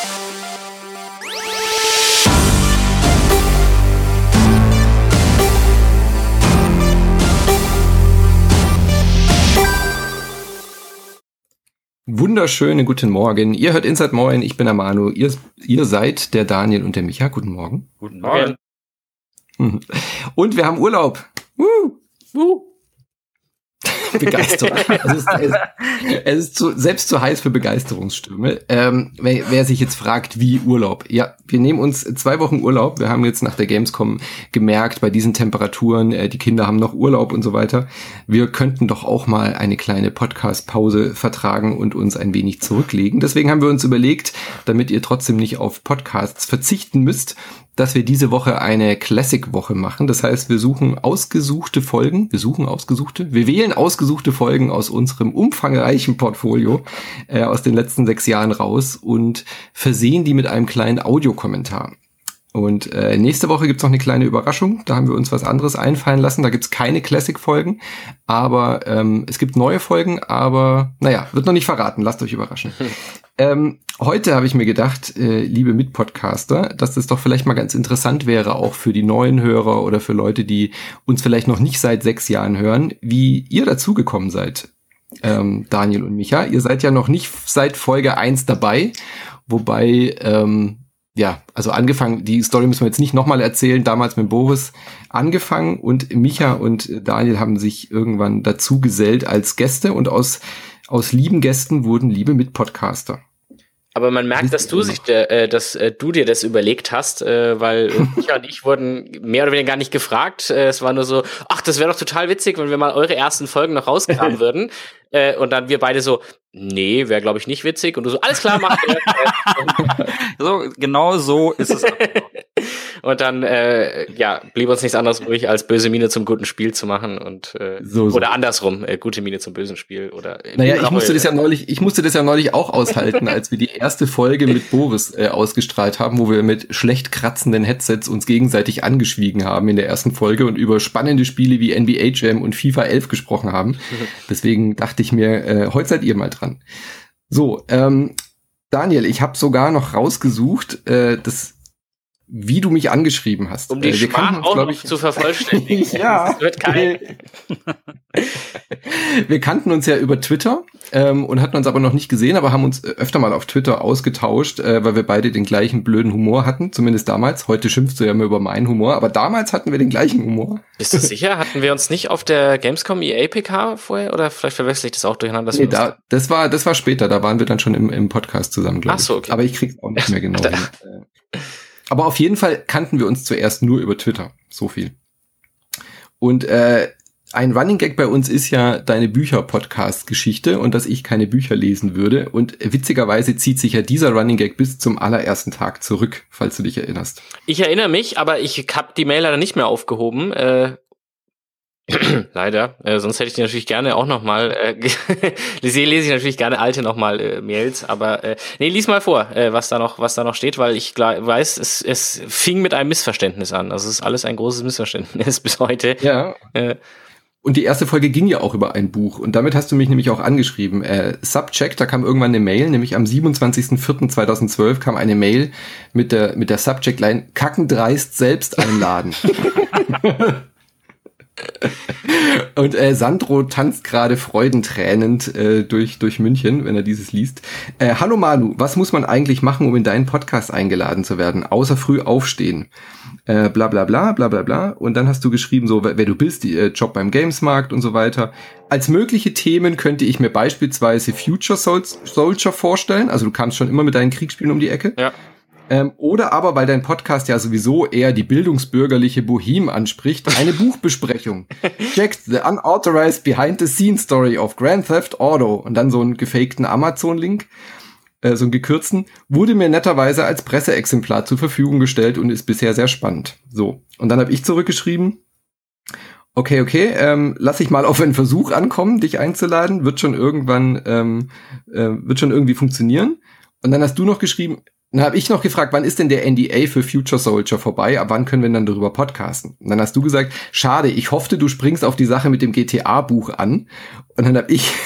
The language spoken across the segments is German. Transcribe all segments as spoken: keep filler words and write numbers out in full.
Wunderschönen guten Morgen. Ihr hört Inside Moin, ich bin der Manu. Ihr, ihr seid der Daniel und der Micha. Guten Morgen. Guten Morgen. Und wir haben Urlaub. Woo! Woo! Begeisterung. Es ist, es, es ist zu, selbst zu heiß für Begeisterungsstürme. Ähm, wer, wer sich jetzt fragt, wie Urlaub? Ja, wir nehmen uns zwei Wochen Urlaub. Wir haben jetzt nach der Gamescom gemerkt, bei diesen Temperaturen, äh, die Kinder haben noch Urlaub und so weiter. Wir könnten doch auch mal eine kleine Podcast-Pause vertragen und uns ein wenig zurücklegen. Deswegen haben wir uns überlegt, damit ihr trotzdem nicht auf Podcasts verzichten müsst, dass wir diese Woche eine Classic-Woche machen. Das heißt, wir suchen ausgesuchte Folgen, wir suchen ausgesuchte, wir wählen ausgesuchte Folgen aus unserem umfangreichen Portfolio äh, aus den letzten sechs Jahren raus und versehen die mit einem kleinen Audiokommentar. Und äh, nächste Woche gibt's noch eine kleine Überraschung. Da haben wir uns was anderes einfallen lassen. Da gibt's keine Classic-Folgen, aber ähm, es gibt neue Folgen, aber naja, wird noch nicht verraten. Lasst euch überraschen. Hm. Ähm, heute habe ich mir gedacht, äh, liebe Mitpodcaster, dass das doch vielleicht mal ganz interessant wäre, auch für die neuen Hörer oder für Leute, die uns vielleicht noch nicht seit sechs Jahren hören, wie ihr dazugekommen seid, ähm, Daniel und Micha. Ihr seid ja noch nicht seit Folge eins dabei, wobei... Ähm, Ja, also angefangen, die Story müssen wir jetzt nicht nochmal erzählen, damals mit Boris angefangen und Micha und Daniel haben sich irgendwann dazu gesellt als Gäste und aus, aus lieben Gästen wurden liebe Mitpodcaster. Aber man merkt, dass du sich, äh, dass äh, du dir das überlegt hast, äh, weil Micha und ich wurden mehr oder weniger gar nicht gefragt. Äh, es war nur so, ach, das wäre doch total witzig, wenn wir mal eure ersten Folgen noch rauskramen würden. Äh, und dann wir beide so, nee, wäre glaube ich nicht witzig. Und du so, alles klar, mach wir. So, genau so ist es. Und dann, äh, ja, blieb uns nichts anderes übrig, als böse Miene zum guten Spiel zu machen und äh, so, so. Oder andersrum, äh, gute Miene zum bösen Spiel oder. Äh, naja, ich musste das ja neulich, ich musste das ja neulich auch aushalten, als wir die erste Folge mit Boris äh, ausgestrahlt haben, wo wir mit schlecht kratzenden Headsets uns gegenseitig angeschwiegen haben in der ersten Folge und über spannende Spiele wie N B A Jam und FIFA elf gesprochen haben. Deswegen dachte ich mir, äh, heute seid ihr mal dran. So, ähm, Daniel, ich habe sogar noch rausgesucht, äh, das wie du mich angeschrieben hast. Um die äh, wir Schmach uns, auch glaub noch ich, zu vervollständigen. Ja. Das wird kein. Wir kannten uns ja über Twitter ähm, und hatten uns aber noch nicht gesehen, aber haben uns öfter mal auf Twitter ausgetauscht, äh, weil wir beide den gleichen blöden Humor hatten, zumindest damals. Heute schimpfst du ja immer über meinen Humor, aber damals hatten wir den gleichen Humor. Bist du sicher? Hatten wir uns nicht auf der Gamescom E A P K vorher? Oder vielleicht verwechsel ich das auch durcheinander? Dass Nee, wir da, das war das war später, da waren wir dann schon im, im Podcast zusammen, glaube ich. Ach so, okay. Aber ich krieg's auch nicht mehr genau hin. Aber auf jeden Fall kannten wir uns zuerst nur über Twitter. So viel. Und äh, ein Running Gag bei uns ist ja deine Bücher-Podcast-Geschichte und dass ich keine Bücher lesen würde. Und witzigerweise zieht sich ja dieser Running Gag bis zum allerersten Tag zurück, falls du dich erinnerst. Ich erinnere mich, aber ich habe die Mail leider nicht mehr aufgehoben. Äh, leider. Äh, sonst hätte ich die natürlich gerne auch noch mal äh, lese, lese ich natürlich gerne alte noch mal äh, Mails. Aber äh, nee, lies mal vor, äh, was da noch was da noch steht, weil ich klar, weiß, es, es fing mit einem Missverständnis an. Also es ist alles ein großes Missverständnis bis heute. Ja. Äh, Und die erste Folge ging ja auch über ein Buch. Und damit hast du mich nämlich auch angeschrieben. Äh, Subcheck, da kam irgendwann eine Mail, nämlich am siebenundzwanzigsten vierten zweitausendzwölf kam eine Mail mit der mit der Subject-Line kackendreist selbst einladen. Und äh, Sandro tanzt gerade freudentränend äh, durch durch München, wenn er dieses liest. Äh, Hallo Manu, was muss man eigentlich machen, um in deinen Podcast eingeladen zu werden, außer früh aufstehen? Äh, bla bla bla bla bla bla. Und dann hast du geschrieben, so wer, wer du bist, die, äh, Job beim Gamesmarkt und so weiter. Als mögliche Themen könnte ich mir beispielsweise Future Sol- Soldier vorstellen. Also du kamst schon immer mit deinen Kriegsspielen um die Ecke. Ja. Ähm, oder aber, weil dein Podcast ja sowieso eher die bildungsbürgerliche Boheme anspricht, eine Buchbesprechung. Checkt the unauthorized behind-the-scenes story of Grand Theft Auto. Und dann so einen gefakten Amazon-Link, äh, so einen gekürzten, wurde mir netterweise als Presseexemplar zur Verfügung gestellt und ist bisher sehr spannend. So, und dann habe ich zurückgeschrieben, okay, okay, ähm, lass ich mal auf einen Versuch ankommen, dich einzuladen, wird schon irgendwann, ähm, äh, wird schon irgendwie funktionieren. Und dann hast du noch geschrieben, dann habe ich noch gefragt, wann ist denn der N D A für Future Soldier vorbei? Ab wann können wir dann darüber podcasten? Und dann hast du gesagt, schade, ich hoffte, du springst auf die Sache mit dem G T A-Buch an. Und dann habe ich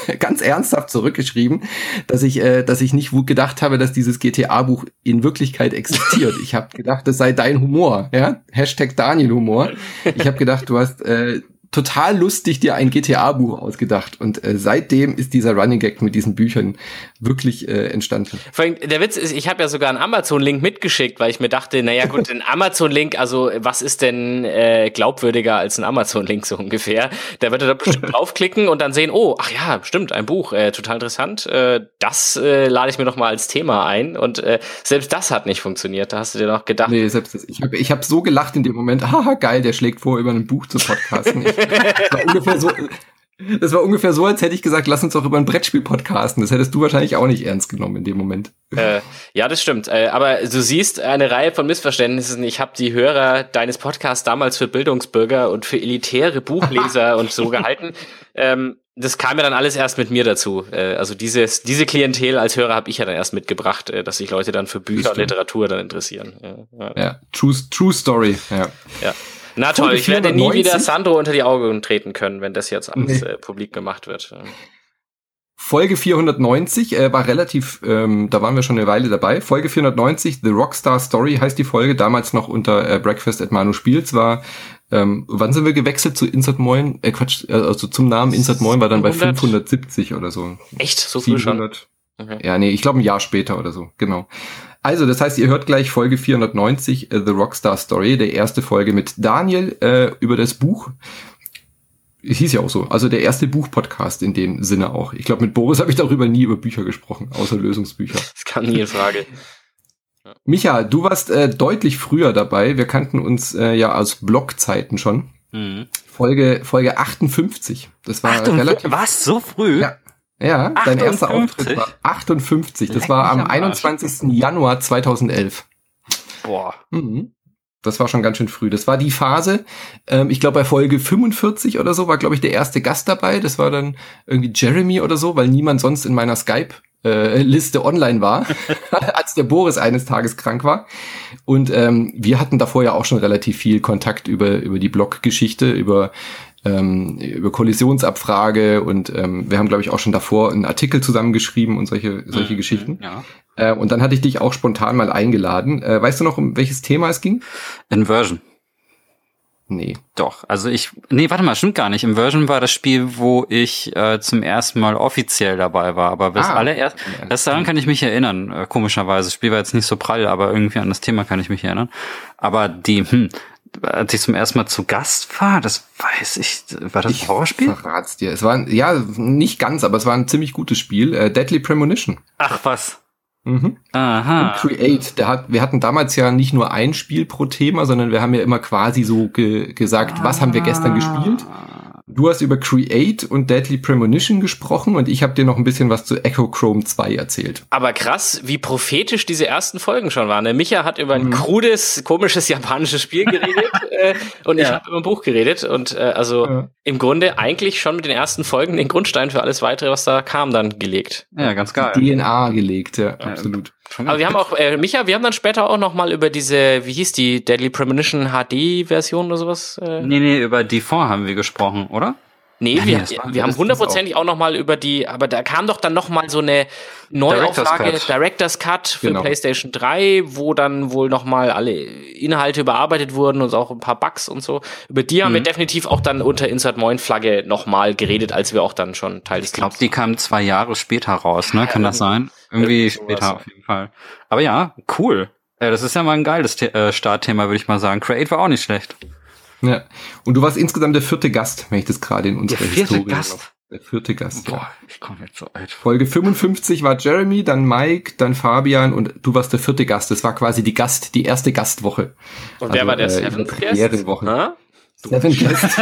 ganz ernsthaft zurückgeschrieben, dass ich, äh, dass ich nicht gedacht habe, dass dieses G T A-Buch in Wirklichkeit existiert. Ich habe gedacht, das sei dein Humor, ja, Hashtag Daniel-Humor. Ich habe gedacht, du hast äh, total lustig dir ein G T A-Buch ausgedacht und äh, seitdem ist dieser Running Gag mit diesen Büchern wirklich äh, entstanden. Vor allem, der Witz ist, ich habe ja sogar einen Amazon-Link mitgeschickt, weil ich mir dachte, naja gut, ein Amazon-Link, also was ist denn äh, glaubwürdiger als ein Amazon-Link so ungefähr? Da wird er da bestimmt draufklicken und dann sehen, oh, ach ja, stimmt, ein Buch, äh, total interessant, äh, das äh, lade ich mir noch mal als Thema ein und äh, selbst das hat nicht funktioniert, da hast du dir noch gedacht. Nee, selbst das, ich habe ich hab so gelacht in dem Moment, haha, geil, der schlägt vor, über ein Buch zu podcasten. Ich, das war ungefähr so, das war ungefähr so, als hätte ich gesagt, lass uns doch über ein Brettspiel podcasten. Das hättest du wahrscheinlich auch nicht ernst genommen in dem Moment. Äh, ja, das stimmt. Äh, aber du siehst eine Reihe von Missverständnissen. Ich habe die Hörer deines Podcasts damals für Bildungsbürger und für elitäre Buchleser und so gehalten. Ähm, das kam ja dann alles erst mit mir dazu. Äh, also dieses, diese Klientel als Hörer habe ich ja dann erst mitgebracht, äh, dass sich Leute dann für Bücher und Literatur dann interessieren. Ja, ja. ja true, true Story. Ja. ja. Na toll, ich werde nie wieder Sandro unter die Augen treten können, wenn das jetzt alles nee. äh, publik gemacht wird. Folge vierhundertneunzig äh, war relativ, ähm, da waren wir schon eine Weile dabei. Folge vierhundertneunzig, The Rockstar Story heißt die Folge, damals noch unter äh, Breakfast at Manu Spiels, war, ähm, wann sind wir gewechselt zu Insert Moin? Äh, Quatsch, äh, also zum Namen Insert Moin war dann bei fünfhundertsiebzig oder so. Echt? So früh schon? Okay. Ja, nee, ich glaube ein Jahr später oder so, genau. Also, das heißt, ihr hört gleich Folge vierhundertneunzig, uh, The Rockstar Story, der erste Folge mit Daniel äh, über das Buch. Es hieß ja auch so, also der erste Buch-Podcast in dem Sinne auch. Ich glaube, mit Boris habe ich darüber nie über Bücher gesprochen, außer Lösungsbücher. Das kam nie in Frage. Ja. Micha, du warst äh, deutlich früher dabei. Wir kannten uns äh, ja aus Blogzeiten schon. Mhm. Folge Folge achtundfünfzig. Das war achtundfünfzig? Relativ... Was? So früh? Ja. Ja, achtundfünfzig? Dein erster Auftritt war achtundfünfzig. Das Leck war am einundzwanzigsten Januar zweitausendelf. Boah. Mhm. Das war schon ganz schön früh. Das war die Phase, ähm, ich glaube bei Folge fünfundvierzig oder so war, glaube ich, der erste Gast dabei. Das war dann irgendwie Jeremy oder so, weil niemand sonst in meiner Skype-Liste äh, online war, als der Boris eines Tages krank war. Und ähm, wir hatten davor ja auch schon relativ viel Kontakt über über die Blog-Geschichte, über Ähm, über Kollisionsabfrage und ähm, wir haben, glaube ich, auch schon davor einen Artikel zusammengeschrieben und solche solche mhm, Geschichten. Ja. Äh, und dann hatte ich dich auch spontan mal eingeladen. Äh, weißt du noch, um welches Thema es ging? Inversion. Nee. Doch, also ich, nee, warte mal, stimmt gar nicht. Inversion war das Spiel, wo ich äh, zum ersten Mal offiziell dabei war, aber das ah, allererst, das daran kann ich mich erinnern, äh, komischerweise. Das Spiel war jetzt nicht so prall, aber irgendwie an das Thema kann ich mich erinnern. Aber die, hm, als ich zum ersten Mal zu Gast war, das weiß ich, war das ein Horrorspiel? Ich verrat's dir. Es war, ja, nicht ganz, aber es war ein ziemlich gutes Spiel. Äh, Deadly Premonition. Ach, was? Mhm. Aha. Und Create, der hat, wir hatten damals ja nicht nur ein Spiel pro Thema, sondern wir haben ja immer quasi so ge- gesagt, ah. was haben wir gestern gespielt? Du hast über Create und Deadly Premonition gesprochen und ich habe dir noch ein bisschen was zu Echo Chrome zwei erzählt. Aber krass, wie prophetisch diese ersten Folgen schon waren. Der Micha hat über ein mhm. krudes, komisches japanisches Spiel geredet äh, und ja. ich habe über ein Buch geredet. Und äh, also ja. im Grunde eigentlich schon mit den ersten Folgen den Grundstein für alles Weitere, was da kam, dann gelegt. Ja, ganz geil. Die D N A gelegt, ja, ja absolut. Aber wir haben auch, äh, Micha, wir haben dann später auch noch mal über diese, wie hieß die, Deadly Premonition H D-Version oder sowas? Äh? Nee, nee, über die Default haben wir gesprochen, oder? Nee, ja, wir, nee, wir, wir haben hundertprozentig auch. auch noch mal über die, aber da kam doch dann noch mal so eine Neuauflage, Director's Cut, Director's Cut für genau. PlayStation drei, wo dann wohl noch mal alle Inhalte überarbeitet wurden und auch ein paar Bugs und so. Über die haben mhm. wir definitiv auch dann unter Insert Moin Flagge noch mal geredet, als wir auch dann schon Teil des Ich glaube, die kam zwei Jahre später raus, ne? Kann das sein? Irgendwie, Irgendwie später auf jeden Fall. Aber ja, cool. Ja, das ist ja mal ein geiles The- äh, Startthema, würde ich mal sagen. Create war auch nicht schlecht. Ja, und du warst insgesamt der vierte Gast, wenn ich das gerade in unserer der vierte Historie Gast? Glaube. Der vierte Gast. Boah, ja. ich komme jetzt so alt. Folge fünfundfünfzig war Jeremy, dann Mike, dann Fabian und du warst der vierte Gast. Das war quasi die Gast, die erste Gastwoche. Und also, wer war der äh, Seventh Guest? Woche. Seven Guest.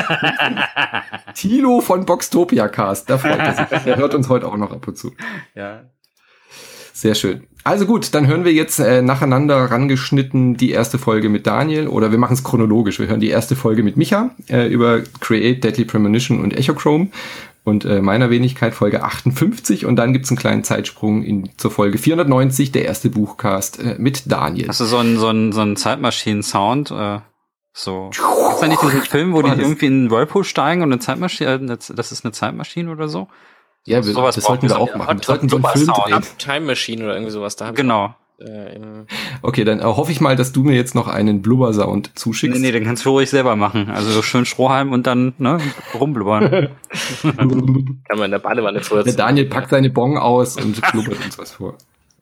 Tilo von Boxtopia Cast. Da freut er sich. Der hört uns heute auch noch ab und zu. Ja. Sehr schön. Also gut, dann hören wir jetzt äh, nacheinander rangeschnitten die erste Folge mit Daniel oder wir machen es chronologisch. Wir hören die erste Folge mit Micha äh, über Create, Deadly Premonition und Echo Chrome und äh, meiner Wenigkeit Folge achtundfünfzig und dann gibt's einen kleinen Zeitsprung in, zur Folge vierhundertneunzig, der erste Buchcast äh, mit Daniel. Hast du so einen so einen, so einen Zeitmaschinen-Sound? Äh, so. Gibt's da nicht diesen Film, wo die irgendwie in einen Whirlpool steigen und eine Zeitmaschine, das ist eine Zeitmaschine oder so? Ja, wir, sowas das sollten wir auch machen. Hot, wir sollten so einen Film drehen. Time Machine oder irgendwie sowas. Da genau. Ich, äh, okay, dann äh, hoffe ich mal, dass du mir jetzt noch einen Blubber-Sound zuschickst. Nee, nee, den kannst du ruhig selber machen. Also so schön Strohhalm und dann ne, rumblubbern. Kann man in der Badewanne furzen. Der Daniel packt seine Bong aus und blubbert uns was vor.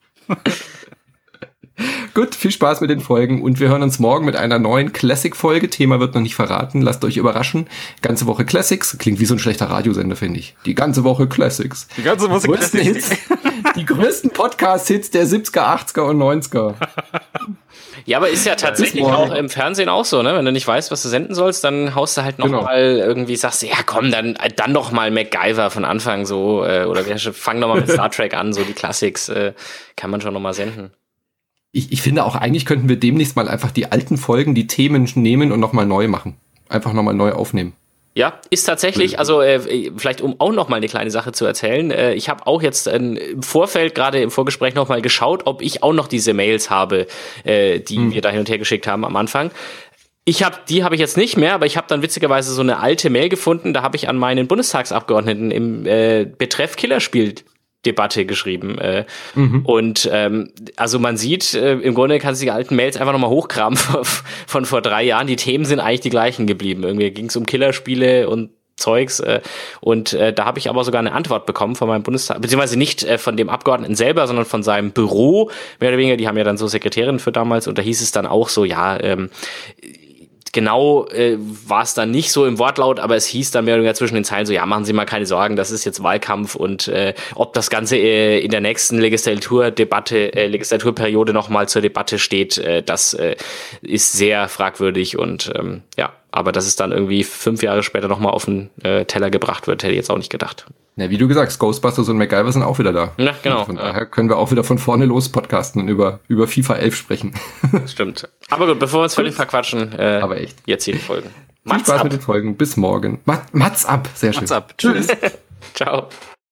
Gut, viel Spaß mit den Folgen und wir hören uns morgen mit einer neuen Classic-Folge. Thema wird noch nicht verraten, lasst euch überraschen. Ganze Woche Classics, klingt wie so ein schlechter Radiosender, finde ich. Die ganze Woche Classics. Die ganze Woche Classics. Hits, die größten Podcast-Hits der siebziger, achtziger und neunziger. Ja, aber ist ja tatsächlich auch im Fernsehen auch so, ne? Wenn du nicht weißt, was du senden sollst, dann haust du halt noch genau. mal irgendwie, sagst du, ja komm, dann dann noch mal MacGyver von Anfang so, äh, oder wir fangen noch mal mit Star Trek an, so die Classics äh, kann man schon noch mal senden. Ich, ich finde auch, eigentlich könnten wir demnächst mal einfach die alten Folgen, die Themen nehmen und noch mal neu machen. Einfach noch mal neu aufnehmen. Ja, ist tatsächlich, also äh, vielleicht um auch noch mal eine kleine Sache zu erzählen, äh, ich habe auch jetzt äh, im Vorfeld, gerade im Vorgespräch noch mal geschaut, ob ich auch noch diese Mails habe, äh, die hm. wir da hin und her geschickt haben am Anfang. Ich habe, die habe ich jetzt nicht mehr, aber ich habe dann witzigerweise so eine alte Mail gefunden, da habe ich an meinen Bundestagsabgeordneten im äh, Betreff Killerspiel Debatte geschrieben. Äh, mhm. Und ähm, also man sieht, äh, im Grunde kannst du die alten Mails einfach nochmal hochkramen von, von vor drei Jahren. Die Themen sind eigentlich die gleichen geblieben. Irgendwie ging es um Killerspiele und Zeugs. Äh, und äh, da habe ich aber sogar eine Antwort bekommen von meinem Bundestag, beziehungsweise nicht äh, von dem Abgeordneten selber, sondern von seinem Büro, mehr oder weniger. Die haben ja dann so Sekretärin für damals. Und da hieß es dann auch so, ja, ähm, genau äh, war es dann nicht so im Wortlaut, aber es hieß dann mehr oder weniger zwischen den Zeilen so, ja, machen Sie mal keine Sorgen, das ist jetzt Wahlkampf und äh, ob das Ganze äh, in der nächsten Legislaturdebatte, äh, Legislaturperiode nochmal zur Debatte steht, äh, das äh, ist sehr fragwürdig und ähm, ja, aber dass es dann irgendwie fünf Jahre später nochmal auf den äh, Teller gebracht wird, hätte ich jetzt auch nicht gedacht. Na, wie du gesagt hast, Ghostbusters und MacGyver sind auch wieder da. Ja, genau. Von daher können wir auch wieder von vorne los podcasten und über, über FIFA elf sprechen. Stimmt. Aber gut, bevor wir uns völlig verquatschen, äh, aber echt. Jetzt hier die Folgen. Viel Spaß ab. mit den Folgen. Bis morgen. Mat, Mats ab. Sehr schön. Mats ab. Tschüss. Ciao.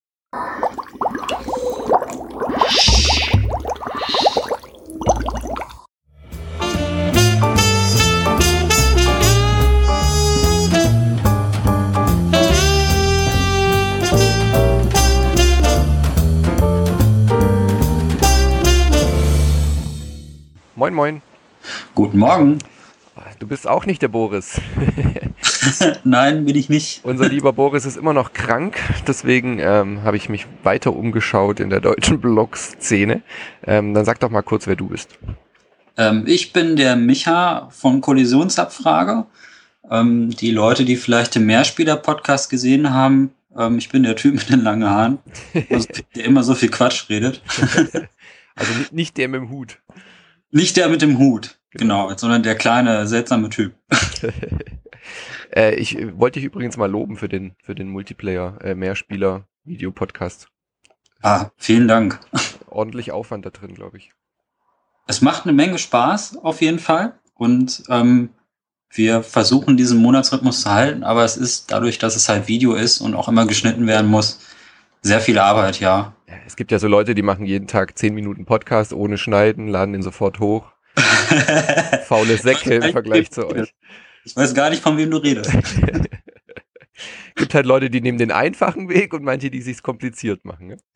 Moin, moin. Guten Morgen. Du bist auch nicht der Boris. Nein, bin ich nicht. Unser lieber Boris ist immer noch krank, deswegen ähm, habe ich mich weiter umgeschaut in der deutschen Blog-Szene. Ähm, dann sag doch mal kurz, wer du bist. Ähm, ich bin der Micha von Kollisionsabfrage. Ähm, die Leute, die vielleicht den Mehrspieler-Podcast gesehen haben, ähm, ich bin der Typ mit den langen Haaren, also, der immer so viel Quatsch redet. Also nicht, nicht der mit dem Hut. Nicht der mit dem Hut, genau, genau sondern der kleine, seltsame Typ. äh, ich wollte dich übrigens mal loben für den, für den Multiplayer, äh, Mehrspieler-Video-Podcast. Ah, vielen Dank. Ordentlich Aufwand da drin, glaube ich. Es macht eine Menge Spaß, auf jeden Fall. Und ähm, wir versuchen, diesen Monatsrhythmus zu halten, aber es ist dadurch, dass es halt Video ist und auch immer geschnitten werden muss, sehr viel Arbeit, ja. Es gibt ja so Leute, die machen jeden Tag zehn Minuten Podcast ohne Schneiden, laden den sofort hoch. Faule Säcke im Vergleich zu euch. Ich weiß gar nicht, von wem du redest. Gibt halt Leute, die nehmen den einfachen Weg und manche, die sich's kompliziert machen. Ne?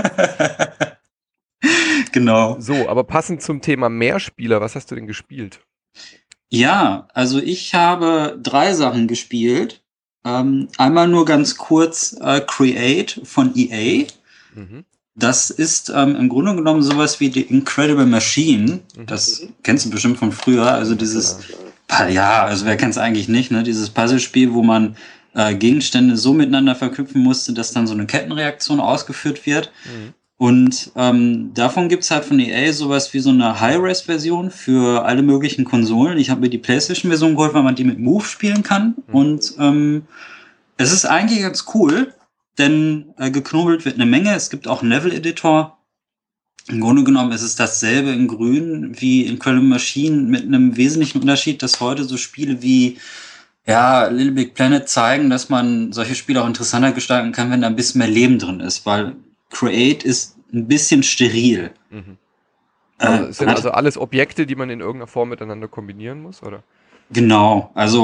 Genau. So, aber passend zum Thema Mehrspieler, was hast du denn gespielt? Ja, also ich habe drei Sachen gespielt. Ähm, einmal nur ganz kurz äh, Create von E A. Mhm. Das ist ähm, im Grunde genommen sowas wie die Incredible Machine. Mhm. Das kennst du bestimmt von früher. Also dieses, ja, ja also wer kennt es eigentlich nicht, ne? Dieses Puzzlespiel, wo man äh, Gegenstände so miteinander verknüpfen musste, dass dann so eine Kettenreaktion ausgeführt wird. Mhm. Und ähm, davon gibt's halt von E A sowas wie so eine High-Res-Version für alle möglichen Konsolen. Ich habe mir die PlayStation-Version geholt, weil man die mit Move spielen kann. Mhm. Und ähm, es ist eigentlich ganz cool, denn äh, geknobelt wird eine Menge. Es gibt auch einen Level-Editor. Im Grunde genommen ist es dasselbe in Grün wie Incredible Machine mit einem wesentlichen Unterschied, dass heute so Spiele wie ja, Little Big Planet zeigen, dass man solche Spiele auch interessanter gestalten kann, wenn da ein bisschen mehr Leben drin ist, weil Create ist ein bisschen steril. Mhm. Also äh, sind also alles Objekte, die man in irgendeiner Form miteinander kombinieren muss, oder? Genau, also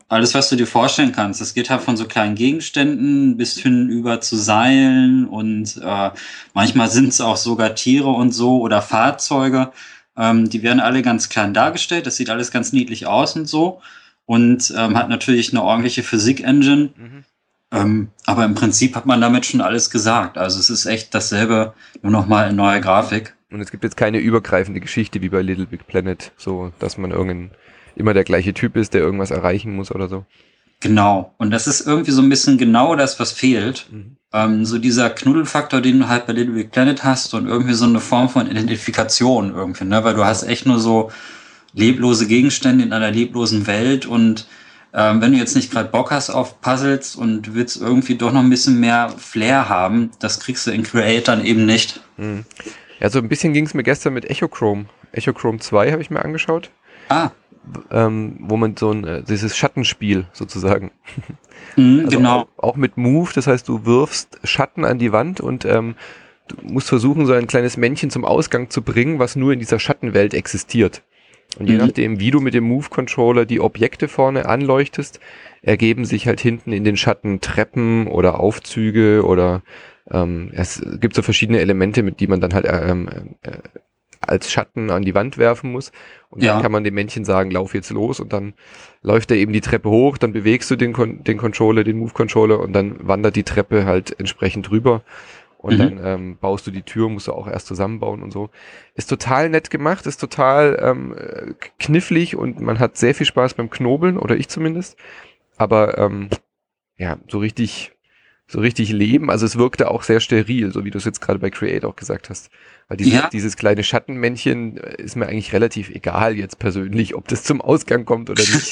alles, was du dir vorstellen kannst. Es geht halt von so kleinen Gegenständen bis hin über zu Seilen und äh, manchmal sind es auch sogar Tiere und so oder Fahrzeuge. Ähm, die werden alle ganz klein dargestellt. Das sieht alles ganz niedlich aus und so. Und ähm, hat natürlich eine ordentliche Physik-Engine. Mhm. Ähm, aber im Prinzip hat man damit schon alles gesagt. Also es ist echt dasselbe, nur nochmal in neuer Grafik. Und es gibt jetzt keine übergreifende Geschichte wie bei Little Big Planet, so dass man irgendein immer der gleiche Typ ist, der irgendwas erreichen muss oder so. Genau. Und das ist irgendwie so ein bisschen genau das, was fehlt. Mhm. Ähm, so dieser Knuddelfaktor, den du halt bei Little Big Planet hast und irgendwie so eine Form von Identifikation irgendwie, ne? Weil du hast echt nur so leblose Gegenstände in einer leblosen Welt und ähm, wenn du jetzt nicht gerade Bock hast auf Puzzles und willst irgendwie doch noch ein bisschen mehr Flair haben, das kriegst du in Create dann eben nicht. Mhm. Ja, so ein bisschen ging es mir gestern mit Echochrome. Echochrome zwei habe ich mir angeschaut. Ah. Ähm, wo man so ein, äh, dieses Schattenspiel sozusagen. Mhm, also genau. Auch, auch mit Move, das heißt, du wirfst Schatten an die Wand und ähm, du musst versuchen, so ein kleines Männchen zum Ausgang zu bringen, was nur in dieser Schattenwelt existiert. Und je mhm. nachdem, wie du mit dem Move-Controller die Objekte vorne anleuchtest, ergeben sich halt hinten in den Schatten Treppen oder Aufzüge oder ähm, es gibt so verschiedene Elemente, mit die man dann halt ähm, äh, als Schatten an die Wand werfen muss. Und ja. dann kann man dem Männchen sagen, lauf jetzt los und dann läuft er eben die Treppe hoch, dann bewegst du den, Kon- den Controller, den Move-Controller und dann wandert die Treppe halt entsprechend rüber und mhm. dann ähm, baust du die Tür, musst du auch erst zusammenbauen und so. Ist total nett gemacht, ist total ähm, knifflig und man hat sehr viel Spaß beim Knobeln, oder ich zumindest. Aber ähm, ja, so richtig so richtig leben, also es wirkte auch sehr steril, so wie du es jetzt gerade bei Create auch gesagt hast. Weil dieses, ja. dieses kleine Schattenmännchen ist mir eigentlich relativ egal jetzt persönlich, ob das zum Ausgang kommt oder nicht.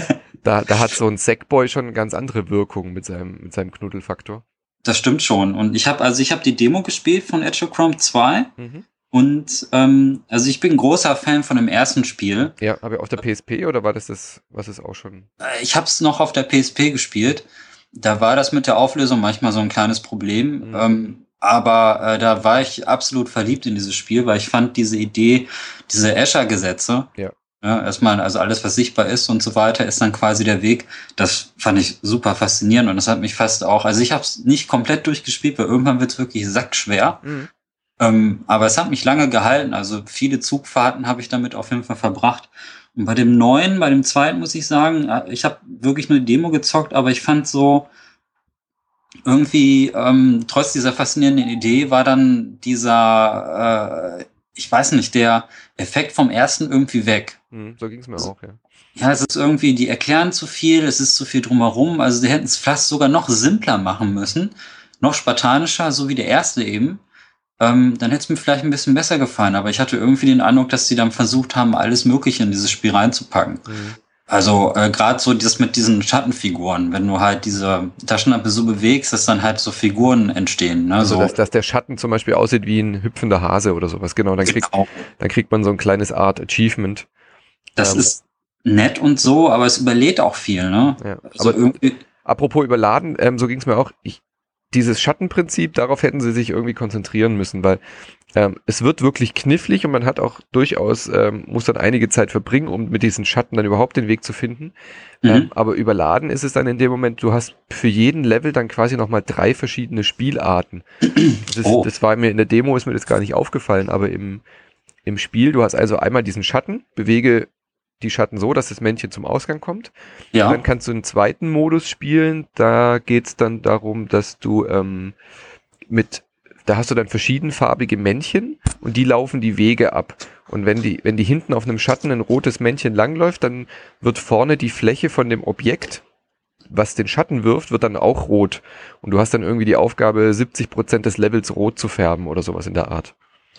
da, da hat so ein Sackboy schon eine ganz andere Wirkung mit seinem, mit seinem Knuddelfaktor. Das stimmt schon. Und ich habe also ich habe die Demo gespielt von Echochrome zwei mhm. und ähm, also ich bin ein großer Fan von dem ersten Spiel. Ja, aber auf der P S P oder war das das, was es auch schon? Ich habe es noch auf der P S P gespielt. Da war das mit der Auflösung manchmal so ein kleines Problem. Mhm. Ähm, aber äh, da war ich absolut verliebt in dieses Spiel, weil ich fand diese Idee, diese Escher-Gesetze, ja. ja, erstmal, also alles, was sichtbar ist und so weiter, ist dann quasi der Weg. Das fand ich super faszinierend und das hat mich fast auch, also ich habe es nicht komplett durchgespielt, weil irgendwann wird es wirklich sackschwer. Mhm. Ähm, aber es hat mich lange gehalten, also viele Zugfahrten habe ich damit auf jeden Fall verbracht. Und bei dem neuen, bei dem zweiten muss ich sagen, ich habe wirklich nur die Demo gezockt, aber ich fand so irgendwie, ähm, trotz dieser faszinierenden Idee, war dann dieser, äh, ich weiß nicht, der Effekt vom ersten irgendwie weg. Mhm, so ging es mir also, auch, ja. Ja, es ist irgendwie, die erklären zu viel, es ist zu viel drumherum, also die hätten es fast sogar noch simpler machen müssen, noch spartanischer, so wie der erste eben. Ähm, dann hätte es mir vielleicht ein bisschen besser gefallen, aber ich hatte irgendwie den Eindruck, dass die dann versucht haben, alles Mögliche in dieses Spiel reinzupacken. Mhm. Also äh, gerade so das mit diesen Schattenfiguren, wenn du halt diese Taschenlampe so bewegst, dass dann halt so Figuren entstehen. Ne? Also so. dass, dass der Schatten zum Beispiel aussieht wie ein hüpfender Hase oder sowas, genau. Dann kriegt, genau. dann kriegt man so ein kleines Art Achievement. Das ähm, ist nett und so, aber es überlädt auch viel. Ne? Ja, also aber irgendwie apropos überladen, ähm, so ging es mir auch. Ich Dieses Schattenprinzip, darauf hätten sie sich irgendwie konzentrieren müssen, weil ähm, es wird wirklich knifflig und man hat auch durchaus, ähm, muss dann einige Zeit verbringen, um mit diesen Schatten dann überhaupt den Weg zu finden. Mhm. Ähm, aber überladen ist es dann in dem Moment, du hast für jeden Level dann quasi nochmal drei verschiedene Spielarten. Das, ist, oh. das war mir in der Demo, ist mir das gar nicht aufgefallen, aber im, im Spiel, du hast also einmal diesen Schatten, bewege die Schatten so, dass das Männchen zum Ausgang kommt. Ja. Und dann kannst du einen zweiten Modus spielen. Da geht's dann darum, dass du ähm, mit, da hast du dann verschiedenfarbige Männchen und die laufen die Wege ab. Und wenn die, wenn die hinten auf einem Schatten ein rotes Männchen langläuft, dann wird vorne die Fläche von dem Objekt, was den Schatten wirft, wird dann auch rot. Und du hast dann irgendwie die Aufgabe, siebzig Prozent des Levels rot zu färben oder sowas in der Art.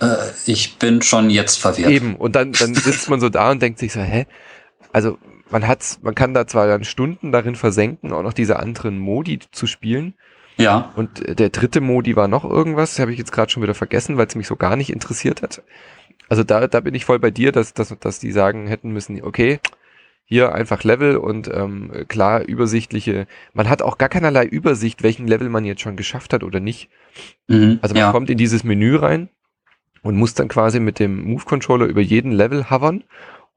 Ich bin schon jetzt verwirrt. Eben, und dann, dann sitzt man so da und denkt sich so, hä? Also man hat's, man kann da zwar dann Stunden darin versenken, auch noch diese anderen Modi zu spielen. Ja. Und der dritte Modi war noch irgendwas, habe ich jetzt gerade schon wieder vergessen, weil es mich so gar nicht interessiert hat. Also da, da bin ich voll bei dir, dass, dass, dass die sagen hätten müssen, okay, hier einfach Level und ähm, klar übersichtliche, man hat auch gar keinerlei Übersicht, welchen Level man jetzt schon geschafft hat oder nicht. Mhm, also man ja. kommt in dieses Menü rein und muss dann quasi mit dem Move-Controller über jeden Level hovern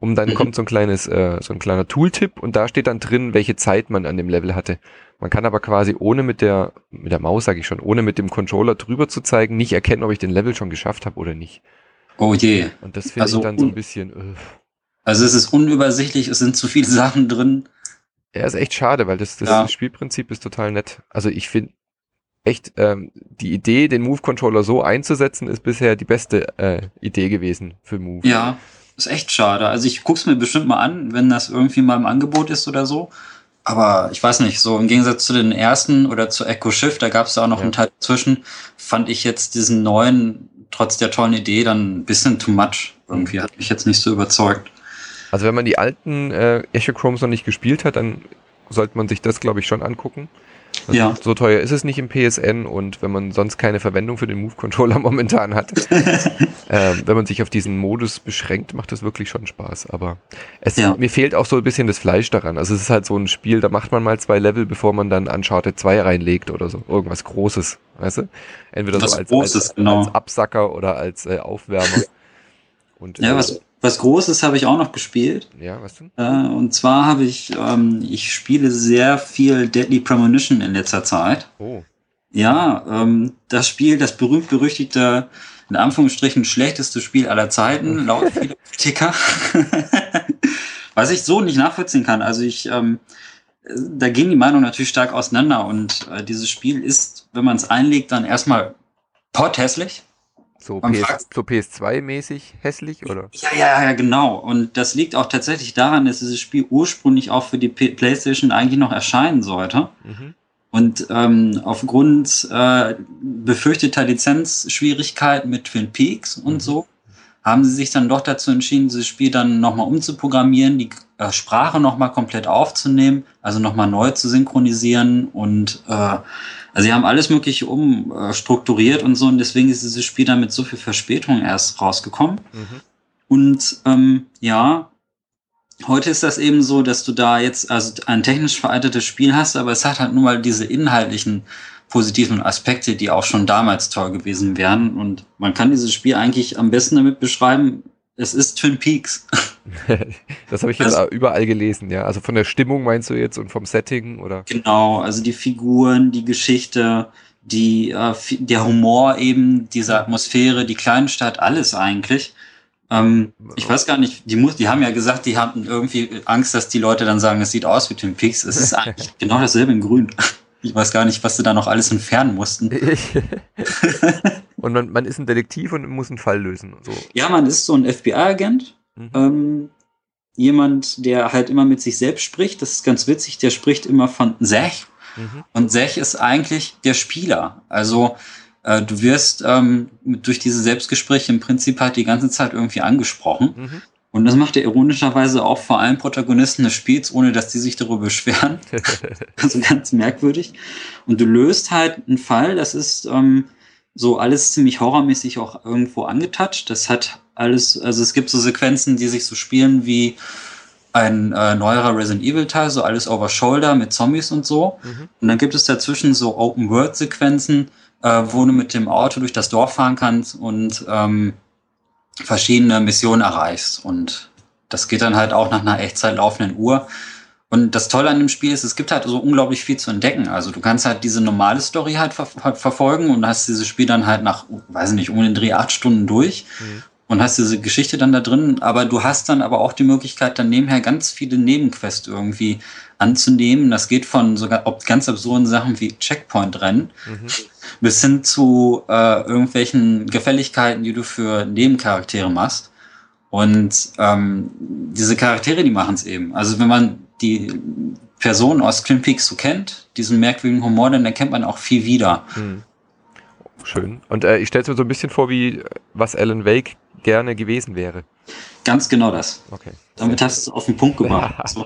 Und dann mhm. kommt so ein kleines, äh, so ein kleiner Tooltip und da steht dann drin, welche Zeit man an dem Level hatte. Man kann aber quasi ohne mit der, mit der Maus sage ich schon, ohne mit dem Controller drüber zu zeigen, nicht erkennen, ob ich den Level schon geschafft habe oder nicht. Oh je. Und das finde also, ich dann so ein bisschen... Uh. Also es ist unübersichtlich, es sind zu viele Sachen drin. Ja, ist echt schade, weil das, das ja. Spielprinzip ist total nett. Also ich finde echt, ähm, die Idee, den Move-Controller so einzusetzen, ist bisher die beste äh, Idee gewesen für Move. Ja, ist echt schade. Also ich guck's mir bestimmt mal an, wenn das irgendwie mal im Angebot ist oder so. Aber ich weiß nicht, so im Gegensatz zu den ersten oder zu Echo Shift, da gab es ja auch noch ja. einen Teil dazwischen, fand ich jetzt diesen neuen, trotz der tollen Idee, dann ein bisschen too much. Irgendwie hat mich jetzt nicht so überzeugt. Also wenn man die alten äh, Echochromes noch nicht gespielt hat, dann sollte man sich das, glaube ich, schon angucken. Also ja. So teuer ist es nicht im P S N und wenn man sonst keine Verwendung für den Move-Controller momentan hat, äh, wenn man sich auf diesen Modus beschränkt, macht das wirklich schon Spaß. Aber es, ja. mir fehlt auch so ein bisschen das Fleisch daran. Also es ist halt so ein Spiel, da macht man mal zwei Level, bevor man dann Uncharted zwei reinlegt oder so. Irgendwas Großes, weißt du? Entweder was so als, Großes, als, genau. als Absacker oder als äh, Aufwärmer. Und, ja, äh, was... Was Großes habe ich auch noch gespielt. Ja, was denn? Äh, und zwar habe ich, ähm, ich spiele sehr viel Deadly Premonition in letzter Zeit. Oh. Ja, ähm, das Spiel, das berühmt-berüchtigte, in Anführungsstrichen, schlechteste Spiel aller Zeiten, laut vieler Kritiker. Was ich so nicht nachvollziehen kann. Also ich, ähm, da gehen die Meinungen natürlich stark auseinander und äh, dieses Spiel ist, wenn man es einlegt, dann erstmal potthässlich. So, P S, so P S zwei mäßig hässlich, oder? Ja, ja, ja, genau. Und das liegt auch tatsächlich daran, dass dieses Spiel ursprünglich auch für die P- PlayStation eigentlich noch erscheinen sollte. Mhm. Und ähm, aufgrund äh, befürchteter Lizenzschwierigkeiten mit Twin Peaks und mhm. so, haben sie sich dann doch dazu entschieden, dieses Spiel dann nochmal umzuprogrammieren, die äh, Sprache nochmal komplett aufzunehmen, also nochmal neu zu synchronisieren und äh, also sie haben alles Mögliche umstrukturiert und so und deswegen ist dieses Spiel dann mit so viel Verspätung erst rausgekommen. Mhm. Und ähm, ja, heute ist das eben so, dass du da jetzt also ein technisch veraltetes Spiel hast, aber es hat halt nur mal diese inhaltlichen positiven Aspekte, die auch schon damals toll gewesen wären. Und man kann dieses Spiel eigentlich am besten damit beschreiben, es ist Twin Peaks. Das habe ich jetzt also, überall gelesen, ja. Also von der Stimmung meinst du jetzt und vom Setting, oder? Genau, also die Figuren, die Geschichte, die äh, der Humor eben, diese Atmosphäre, die Kleinstadt, alles eigentlich. Ähm, ich weiß gar nicht, die, muss, die haben ja gesagt, die hatten irgendwie Angst, dass die Leute dann sagen, es sieht aus wie Twin Peaks. Es ist eigentlich genau dasselbe in Grün. Ich weiß gar nicht, was sie da noch alles entfernen mussten. Und man, man ist ein Detektiv und muss einen Fall lösen. So. Ja, man ist so ein F B I-Agent. Mhm. Ähm, jemand, der halt immer mit sich selbst spricht. Das ist ganz witzig. Der spricht immer von Zech. Mhm. Und Zech ist eigentlich der Spieler. Also äh, du wirst ähm, durch diese Selbstgespräche im Prinzip halt die ganze Zeit irgendwie angesprochen. Mhm. Und das macht er ironischerweise auch vor allen Protagonisten des Spiels, ohne dass die sich darüber beschweren. Also ganz merkwürdig. Und du löst halt einen Fall, das ist ähm, so alles ziemlich horrormäßig auch irgendwo angetoucht. Das hat alles, also es gibt so Sequenzen, die sich so spielen wie ein äh, neuerer Resident Evil Teil, so alles over shoulder mit Zombies und so. Mhm. Und dann gibt es dazwischen so Open-World-Sequenzen, äh, wo du mit dem Auto durch das Dorf fahren kannst und ähm, verschiedene Missionen erreichst. Und das geht dann halt auch nach einer Echtzeit laufenden Uhr. Und das Tolle an dem Spiel ist, es gibt halt so unglaublich viel zu entdecken. Also du kannst halt diese normale Story halt ver- verfolgen und hast dieses Spiel dann halt nach, weiß ich nicht, um den Dreh acht Stunden durch. Mhm. Und hast diese Geschichte dann da drin, aber du hast dann aber auch die Möglichkeit, dann nebenher ganz viele Nebenquests irgendwie anzunehmen. Das geht von sogar ganz absurden Sachen wie Checkpoint-Rennen mhm. bis hin zu äh, irgendwelchen Gefälligkeiten, die du für Nebencharaktere machst. Und ähm, diese Charaktere, die machen es eben. Also wenn man die Person aus Twin Peaks so kennt, diesen merkwürdigen Humor, dann erkennt man auch viel wieder. Mhm. Schön. Und äh, ich stelle es mir so ein bisschen vor, wie was Alan Wake gerne gewesen wäre. Ganz genau das. Okay. Damit hast du es auf den Punkt gebracht. So.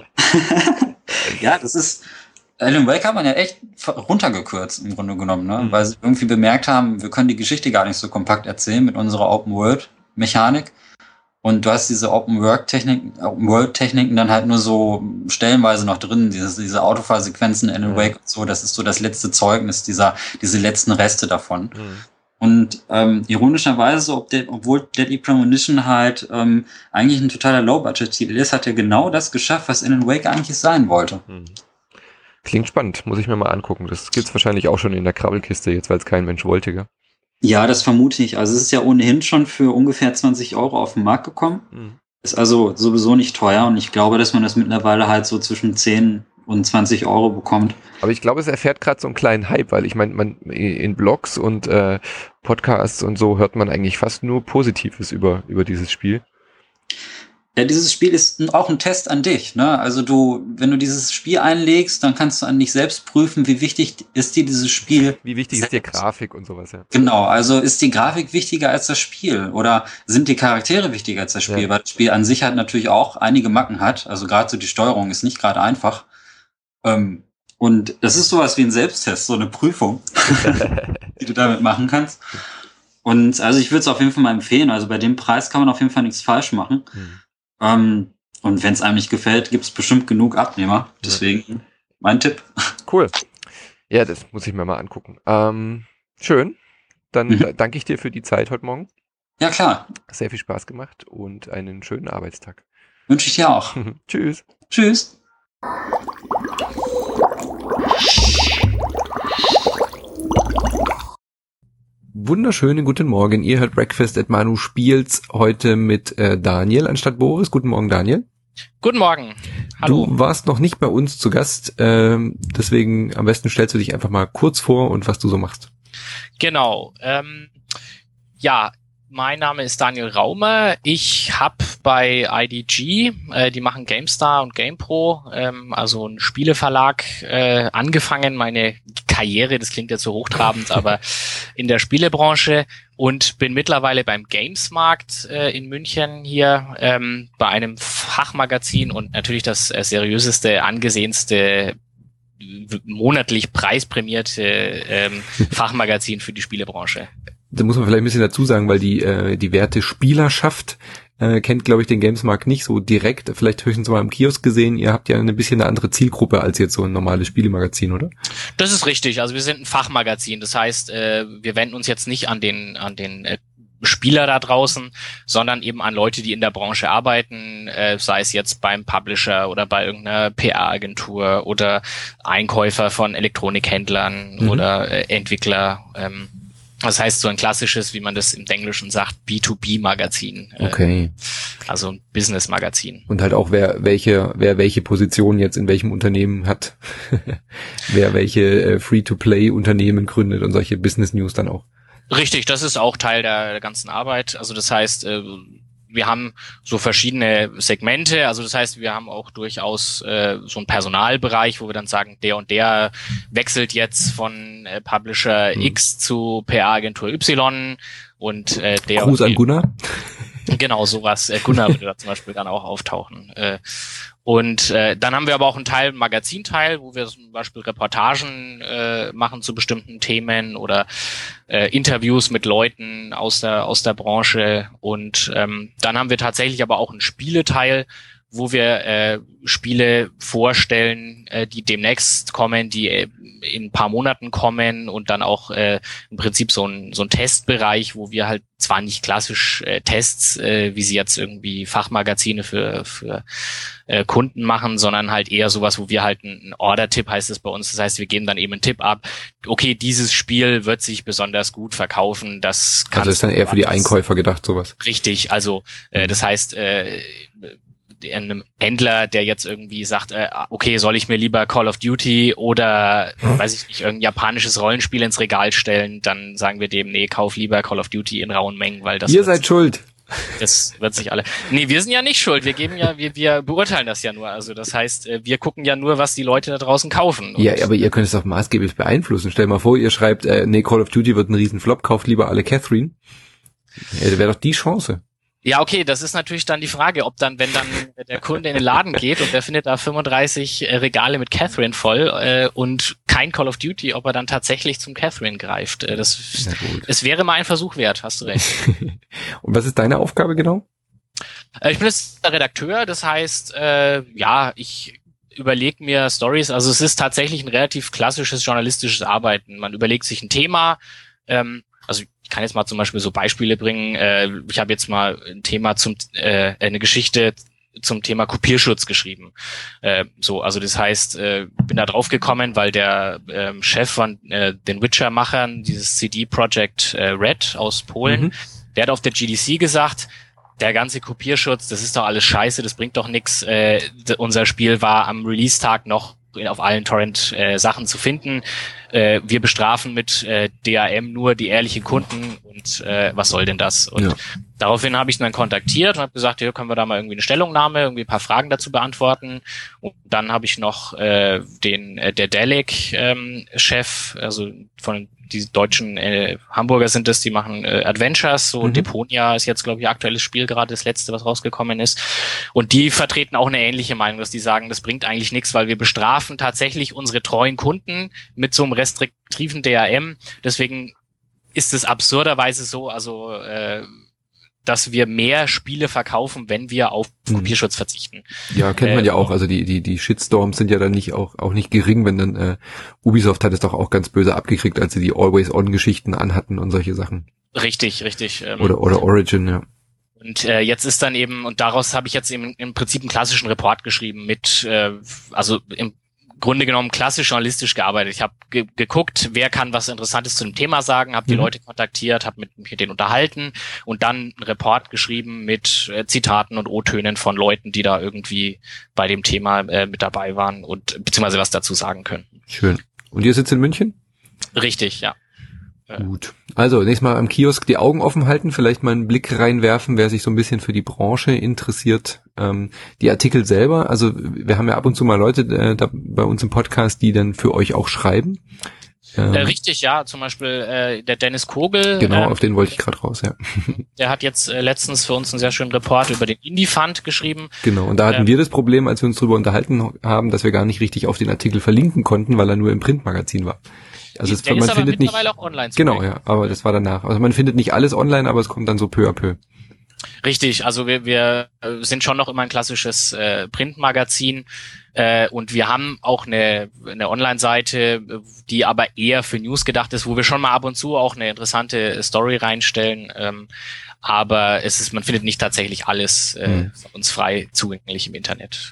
Ja, das ist, Alan Wake hat man ja echt runtergekürzt im Grunde genommen, ne? Mhm. Weil sie irgendwie bemerkt haben, wir können die Geschichte gar nicht so kompakt erzählen mit unserer Open-World-Mechanik. Und du hast diese Open-World-Techniken Open-World-Techniken dann halt nur so stellenweise noch drin, diese, diese Autofahrsequenzen in Alan Wake und so, das ist so das letzte Zeugnis dieser, diese letzten Reste davon. Mhm. Und ähm, ironischerweise, ob der, obwohl Deadly Premonition halt ähm, eigentlich ein totaler Low-Budget-Titel ist, hat er genau das geschafft, was Alan Wake eigentlich sein wollte. Klingt spannend, muss ich mir mal angucken. Das gibt's wahrscheinlich auch schon in der Krabbelkiste, jetzt weil es kein Mensch wollte, gell? Ja, das vermute ich. Also es ist ja ohnehin schon für ungefähr zwanzig Euro auf den Markt gekommen. Mhm. Ist also sowieso nicht teuer und ich glaube, dass man das mittlerweile halt so zwischen zehn und zwanzig Euro bekommt. Aber ich glaube, es erfährt gerade so einen kleinen Hype, weil ich meine, man in Blogs und äh, Podcasts und so hört man eigentlich fast nur Positives über über dieses Spiel. Ja, dieses Spiel ist auch ein Test an dich, ne? Also du, wenn du dieses Spiel einlegst, dann kannst du an dich selbst prüfen, wie wichtig ist dir dieses Spiel. Wie wichtig ist dir Grafik und sowas, ja. Genau, also ist die Grafik wichtiger als das Spiel oder sind die Charaktere wichtiger als das Spiel? Ja. Weil das Spiel an sich halt natürlich auch einige Macken hat, also gerade so die Steuerung ist nicht gerade einfach. Ähm, und das ist sowas wie ein Selbsttest, so eine Prüfung, die du damit machen kannst. Und also ich würde es auf jeden Fall mal empfehlen, also bei dem Preis kann man auf jeden Fall nichts falsch machen. Hm. Um, und wenn es einem nicht gefällt, gibt es bestimmt genug Abnehmer. Deswegen mein Tipp. Cool. Ja, das muss ich mir mal angucken. Ähm, schön. Dann mhm. da, danke ich dir für die Zeit heute Morgen. Ja, klar. Sehr viel Spaß gemacht und einen schönen Arbeitstag. Wünsche ich dir auch. Tschüss. Tschüss. Wunderschönen guten Morgen. Ihr hört Breakfast at Manu Spiels heute mit äh, Daniel anstatt Boris. Guten Morgen, Daniel. Guten Morgen. Hallo. Du warst noch nicht bei uns zu Gast, ähm, deswegen am besten stellst du dich einfach mal kurz vor und was du so machst. Genau. Ähm, ja, mein Name ist Daniel Raumer. Ich habe bei I D G, äh, die machen GameStar und GamePro, ähm, also ein Spieleverlag, äh, angefangen. Meine Karriere, das klingt jetzt so hochtrabend, aber in der Spielebranche und bin mittlerweile beim Gamesmarkt äh, in München hier ähm, bei einem Fachmagazin und natürlich das äh, seriöseste, angesehenste, monatlich preisprämierte ähm, Fachmagazin für die Spielebranche. Da muss man vielleicht ein bisschen dazu sagen, weil die äh, die Werte Spielerschaft äh, kennt, glaube ich, den Gamesmarkt nicht so direkt, vielleicht höchstens mal im Kiosk gesehen. Ihr habt ja ein bisschen eine andere Zielgruppe als jetzt so ein normales Spielemagazin, oder? Das ist richtig. Also wir sind ein Fachmagazin. Das heißt, äh, wir wenden uns jetzt nicht an den an den äh, Spieler da draußen, sondern eben an Leute, die in der Branche arbeiten, äh, sei es jetzt beim Publisher oder bei irgendeiner P R-Agentur oder Einkäufer von Elektronikhändlern mhm. oder äh, Entwickler. Ähm, Das heißt, so ein klassisches, wie man das im Englischen sagt, B zwei B-Magazin. Okay. Also ein Business-Magazin. Und halt auch, wer welche wer welche Position jetzt in welchem Unternehmen hat. Wer welche äh, Free-to-Play-Unternehmen gründet und solche Business-News dann auch. Richtig, das ist auch Teil der, der ganzen Arbeit. Also das heißt, äh, wir haben so verschiedene Segmente, also das heißt, wir haben auch durchaus äh, so einen Personalbereich, wo wir dann sagen, der und der wechselt jetzt von äh, Publisher hm. X zu P R-Agentur Y und äh, der Gruß an Gunnar. Genau, sowas. Äh, Gunnar würde da zum Beispiel dann auch auftauchen. Äh, und äh, dann haben wir aber auch einen Teil, einen Magazinteil, wo wir zum Beispiel Reportagen äh, machen zu bestimmten Themen oder äh, Interviews mit Leuten aus der aus der Branche. Und ähm, dann haben wir tatsächlich aber auch einen Spieleteil, wo wir äh, Spiele vorstellen, äh, die demnächst kommen, die äh, in ein paar Monaten kommen und dann auch äh, im Prinzip so ein so ein Testbereich, wo wir halt zwar nicht klassisch äh, Tests, äh, wie sie jetzt irgendwie Fachmagazine für für äh, Kunden machen, sondern halt eher sowas, wo wir halt ein Order-Tipp heißt es bei uns. Das heißt, wir geben dann eben einen Tipp ab. Okay, dieses Spiel wird sich besonders gut verkaufen. Das kann also ist dann eher für die Einkäufer gedacht, sowas. Richtig. Also äh, das heißt äh, einem Händler, der jetzt irgendwie sagt, äh, okay, soll ich mir lieber Call of Duty oder, hm. weiß ich nicht, irgendein japanisches Rollenspiel ins Regal stellen, dann sagen wir dem, nee, kauf lieber Call of Duty in rauen Mengen, weil das... Ihr seid schuld. Das wird sich alle... Nee, wir sind ja nicht schuld, wir geben ja, wir, wir beurteilen das ja nur, also das heißt, wir gucken ja nur, was die Leute da draußen kaufen. Ja, aber ihr könnt es doch maßgeblich beeinflussen. Stell mal vor, ihr schreibt, äh, nee, Call of Duty wird ein Riesenflop, kauft lieber alle Catherine. Ja, das wäre doch die Chance. Ja, okay, das ist natürlich dann die Frage, ob dann, wenn dann der Kunde in den Laden geht und der findet da fünfunddreißig Regale mit Catherine voll äh, und kein Call of Duty, ob er dann tatsächlich zum Catherine greift. Äh, das, es wäre mal ein Versuch wert, hast du recht. Und was ist deine Aufgabe genau? Äh, ich bin jetzt der Redakteur, das heißt, äh, ja, ich überlege mir Stories, also es ist tatsächlich ein relativ klassisches journalistisches Arbeiten. Man überlegt sich ein Thema, ähm, also ich kann jetzt mal zum Beispiel so Beispiele bringen. Äh, ich habe jetzt mal ein Thema zum, äh, eine Geschichte zum Thema Kopierschutz geschrieben. Äh, so, also das heißt, äh, bin da drauf gekommen, weil der äh, Chef von äh, den Witcher-Machern, dieses C D-Projekt äh, Red aus Polen, mhm. der hat auf der G D C gesagt, der ganze Kopierschutz, das ist doch alles scheiße, das bringt doch nix. Äh, unser Spiel war am Release-Tag noch auf allen Torrent-Sachen äh, zu finden. Äh, wir bestrafen mit äh, D R M nur die ehrlichen Kunden und äh, was soll denn das? Und ja. daraufhin habe ich ihn dann kontaktiert und habe gesagt, hier können wir da mal irgendwie eine Stellungnahme, irgendwie ein paar Fragen dazu beantworten. Und dann habe ich noch äh, den äh, der Delic-Chef, ähm, also von die deutschen äh, Hamburger sind es, die machen äh, Adventures, so mhm. Deponia ist jetzt, glaube ich, aktuelles Spiel gerade, das letzte, was rausgekommen ist. Und die vertreten auch eine ähnliche Meinung, dass die sagen, das bringt eigentlich nichts, weil wir bestrafen tatsächlich unsere treuen Kunden mit so einem restriktiven D R M. Deswegen ist es absurderweise so, also äh, dass wir mehr Spiele verkaufen, wenn wir auf Kopierschutz verzichten. Ja, kennt man äh, ja auch. Also die die die Shitstorms sind ja dann nicht auch auch nicht gering, wenn dann äh, Ubisoft hat es doch auch ganz böse abgekriegt, als sie die Always-On-Geschichten anhatten und solche Sachen. Richtig, richtig. Ähm, oder oder Origin, ja. Und äh, jetzt ist dann eben, und daraus habe ich jetzt eben im Prinzip einen klassischen Report geschrieben mit, äh, also im Grunde genommen klassisch journalistisch gearbeitet. Ich habe ge- geguckt, wer kann was Interessantes zu dem Thema sagen, habe die mhm. Leute kontaktiert, habe mit, mit denen unterhalten und dann einen Report geschrieben mit äh, Zitaten und O-Tönen von Leuten, die da irgendwie bei dem Thema äh, mit dabei waren und beziehungsweise was dazu sagen können. Schön. Und ihr sitzt in München? Richtig, ja. Gut. Also, nächstes Mal am Kiosk die Augen offen halten, vielleicht mal einen Blick reinwerfen, wer sich so ein bisschen für die Branche interessiert. Ähm, die Artikel selber, also wir haben ja ab und zu mal Leute äh, da bei uns im Podcast, die dann für euch auch schreiben. Ähm, äh, richtig, ja. Zum Beispiel äh, der Dennis Kogel. Genau, ähm, auf den wollte ich gerade raus, ja. Der hat jetzt äh, letztens für uns einen sehr schönen Report über den Indie Fund geschrieben. Genau, und da hatten ähm, wir das Problem, als wir uns drüber unterhalten haben, dass wir gar nicht richtig auf den Artikel verlinken konnten, weil er nur im Printmagazin war. Also es, man findet nicht, auch online genau, ja, aber das war danach. Also man findet nicht alles online, aber es kommt dann so peu à peu. Richtig, also wir, wir sind schon noch immer ein klassisches äh, Printmagazin äh, und wir haben auch eine, eine Online-Seite, die aber eher für News gedacht ist, wo wir schon mal ab und zu auch eine interessante Story reinstellen. Ähm, aber es ist, man findet nicht tatsächlich alles äh, hm. von uns frei zugänglich im Internet.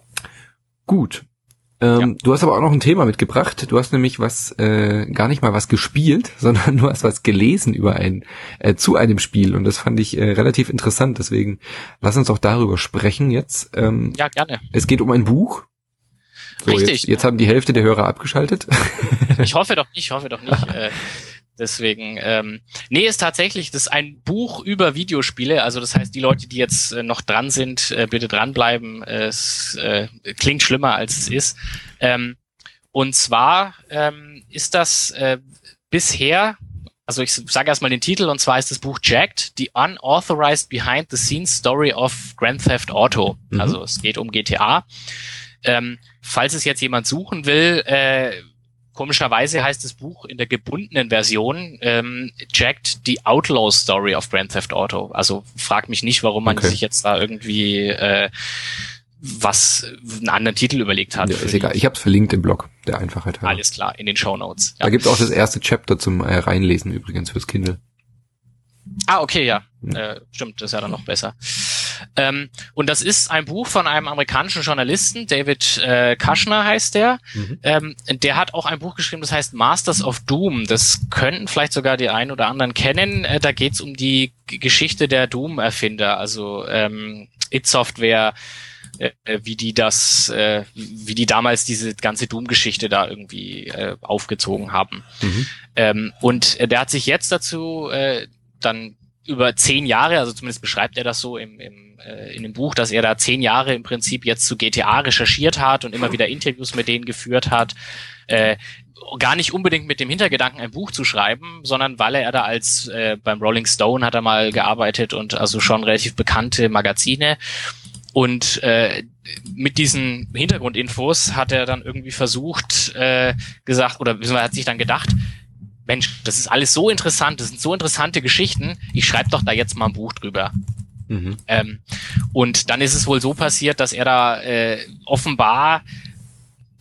Gut. Ähm, ja. Du hast aber auch noch ein Thema mitgebracht. Du hast nämlich was, äh, gar nicht mal was gespielt, sondern du hast was gelesen über ein, äh, zu einem Spiel. Und das fand ich äh, relativ interessant. Deswegen lass uns doch darüber sprechen jetzt. Ähm, ja, gerne. Es geht um ein Buch. So, Richtig. Jetzt, jetzt haben die Hälfte der Hörer abgeschaltet. Ich hoffe doch nicht, ich hoffe doch nicht. äh, Deswegen, ähm, nee, ist tatsächlich, das ist ein Buch über Videospiele, also das heißt, die Leute, die jetzt äh, noch dran sind, äh, bitte dranbleiben, äh, es äh, klingt schlimmer, als es ist. Ähm, und zwar ähm, ist das äh, bisher, also ich sage erstmal den Titel, und zwar ist das Buch Jacked, The Unauthorized Behind-the-Scenes Story of Grand Theft Auto. Mhm. Also es geht um G T A. Ähm, falls es jetzt jemand suchen will, äh, komischerweise heißt das Buch in der gebundenen Version ähm, Jacked, The Outlaw Story of Grand Theft Auto. Also frag mich nicht, warum man okay. sich jetzt da irgendwie äh, was einen anderen Titel überlegt hat. Ja, ist egal. Ich habe es verlinkt im Blog, der Einfachheit halber. Alles klar, in den Shownotes. Ja. Da gibt's auch das erste Chapter zum äh, Reinlesen übrigens fürs Kindle. Ah, okay, ja. Hm. Äh, stimmt, das ist ja dann noch besser. Ähm, und das ist ein Buch von einem amerikanischen Journalisten, David äh, Kushner heißt der. Mhm. Ähm, der hat auch ein Buch geschrieben, das heißt Masters of Doom. Das könnten vielleicht sogar die einen oder anderen kennen. Äh, da geht's um die G- Geschichte der Doom-Erfinder, also ähm, id Software, äh, wie die das, äh, wie die damals diese ganze Doom-Geschichte da irgendwie äh, aufgezogen haben. Mhm. Ähm, und äh, der hat sich jetzt dazu äh, dann über zehn Jahre, also zumindest beschreibt er das so im, im, äh, in dem Buch, dass er da zehn Jahre im Prinzip jetzt zu G T A recherchiert hat und immer wieder Interviews mit denen geführt hat. Äh, gar nicht unbedingt mit dem Hintergedanken, ein Buch zu schreiben, sondern weil er da als, äh, beim Rolling Stone hat er mal gearbeitet und also schon relativ bekannte Magazine. Und äh, mit diesen Hintergrundinfos hat er dann irgendwie versucht, äh, gesagt, oder beziehungsweise hat sich dann gedacht, Mensch, das ist alles so interessant, das sind so interessante Geschichten, ich schreibe doch da jetzt mal ein Buch drüber. Mhm. Ähm, und dann ist es wohl so passiert, dass er da äh, offenbar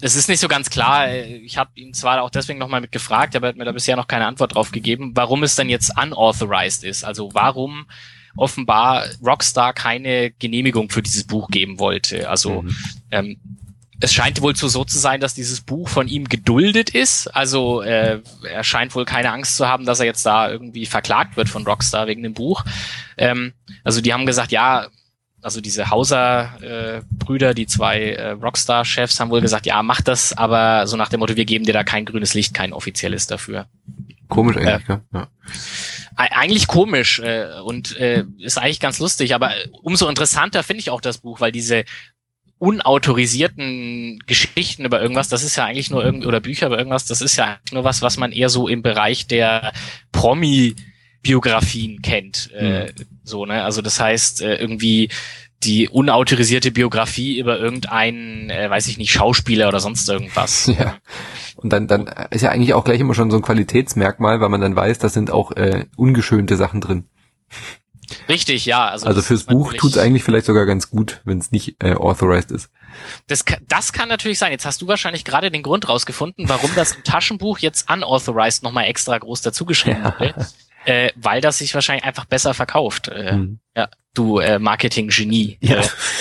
es ist nicht so ganz klar. Ich habe ihn zwar auch deswegen nochmal mit gefragt, aber er hat mir da bisher noch keine Antwort drauf gegeben, warum es dann jetzt unauthorized ist. Also warum offenbar Rockstar keine Genehmigung für dieses Buch geben wollte. Also mhm. ähm, es scheint wohl so, so zu sein, dass dieses Buch von ihm geduldet ist. Also äh, er scheint wohl keine Angst zu haben, dass er jetzt da irgendwie verklagt wird von Rockstar wegen dem Buch. Ähm, also die haben gesagt, ja, also diese Hauser-Brüder, äh, die zwei äh, Rockstar-Chefs haben wohl gesagt, ja, mach das, aber so nach dem Motto, wir geben dir da kein grünes Licht, kein offizielles dafür. Komisch eigentlich, äh, ja. Eigentlich komisch äh, und äh, ist eigentlich ganz lustig, aber umso interessanter finde ich auch das Buch, weil diese unautorisierten Geschichten über irgendwas, das ist ja eigentlich nur irgendwie, oder Bücher über irgendwas, das ist ja eigentlich nur was, was man eher so im Bereich der Promi-Biografien kennt. Mhm. Äh, so, ne? Also das heißt, äh, irgendwie die unautorisierte Biografie über irgendeinen, äh, weiß ich nicht, Schauspieler oder sonst irgendwas. Ja. Und dann, dann ist ja eigentlich auch gleich immer schon so ein Qualitätsmerkmal, weil man dann weiß, da sind auch äh, ungeschönte Sachen drin. Richtig, ja. Also, also fürs Buch tut's eigentlich vielleicht sogar ganz gut, wenn es nicht äh, authorized ist. Das kann, das kann natürlich sein. Jetzt hast du wahrscheinlich gerade den Grund rausgefunden, warum das im Taschenbuch jetzt unauthorized nochmal extra groß dazugeschrieben ja. wurde. Äh, weil das sich wahrscheinlich einfach besser verkauft. Äh, hm. Ja, du äh, Marketing-Genie. Ja.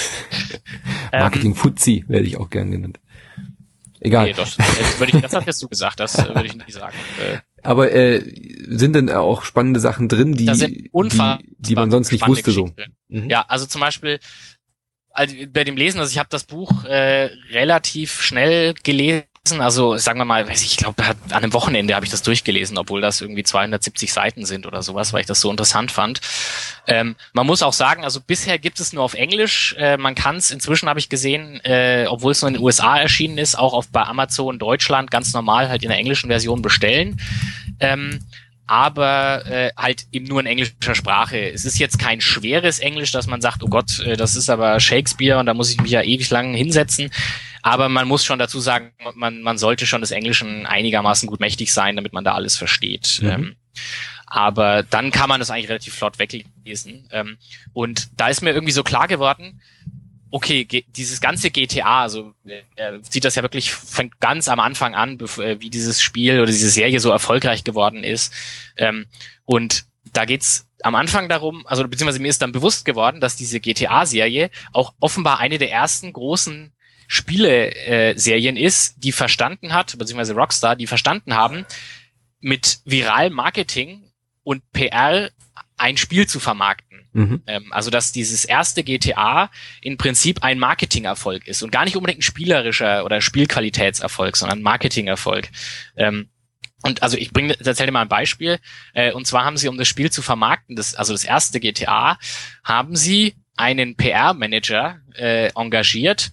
Äh, Marketing-Fuzzi werde ich auch gern genannt. Egal. Nee, doch, das, würde ich, das hast du gesagt, das äh, würde ich nicht sagen. Äh, Aber äh, sind denn auch spannende Sachen drin, die, die, die man sonst nicht wusste? So. Mhm. Ja, also zum Beispiel also bei dem Lesen, also ich habe das Buch äh, relativ schnell gelesen, also sagen wir mal, weiß ich, ich glaube, an einem Wochenende habe ich das durchgelesen, obwohl das irgendwie zweihundertsiebzig Seiten sind oder sowas, weil ich das so interessant fand. Ähm, man muss auch sagen, also bisher gibt es nur auf Englisch, äh, man kann es, inzwischen habe ich gesehen, äh, obwohl es nur in den U S A erschienen ist, auch auf bei Amazon Deutschland ganz normal halt in der englischen Version bestellen. Ähm, aber äh, halt eben nur in englischer Sprache. Es ist jetzt kein schweres Englisch, dass man sagt, oh Gott, äh, das ist aber Shakespeare und da muss ich mich ja ewig lang hinsetzen. Aber man muss schon dazu sagen, man, man sollte schon des Englischen einigermaßen gut mächtig sein, damit man da alles versteht. Mhm. Ähm, aber dann kann man das eigentlich relativ flott weglesen. Ähm, und da ist mir irgendwie so klar geworden, okay, ge- dieses ganze G T A, also er sieht das ja wirklich, fängt ganz am Anfang an, bev- äh, wie dieses Spiel oder diese Serie so erfolgreich geworden ist. Ähm, und da geht's am Anfang darum, also beziehungsweise mir ist dann bewusst geworden, dass diese G T A-Serie auch offenbar eine der ersten großen Spiele-Serien äh, ist, die verstanden hat, beziehungsweise Rockstar, die verstanden haben, mit viralem Marketing und P R ein Spiel zu vermarkten. Mhm. Ähm, also dass dieses erste G T A im Prinzip ein Marketingerfolg ist und gar nicht unbedingt ein spielerischer oder Spielqualitätserfolg, sondern ein Marketingerfolg. Ähm, und also ich bringe, erzähle dir mal ein Beispiel. Äh, und zwar haben sie, um das Spiel zu vermarkten, das, also das erste G T A, haben sie einen P R-Manager äh, engagiert,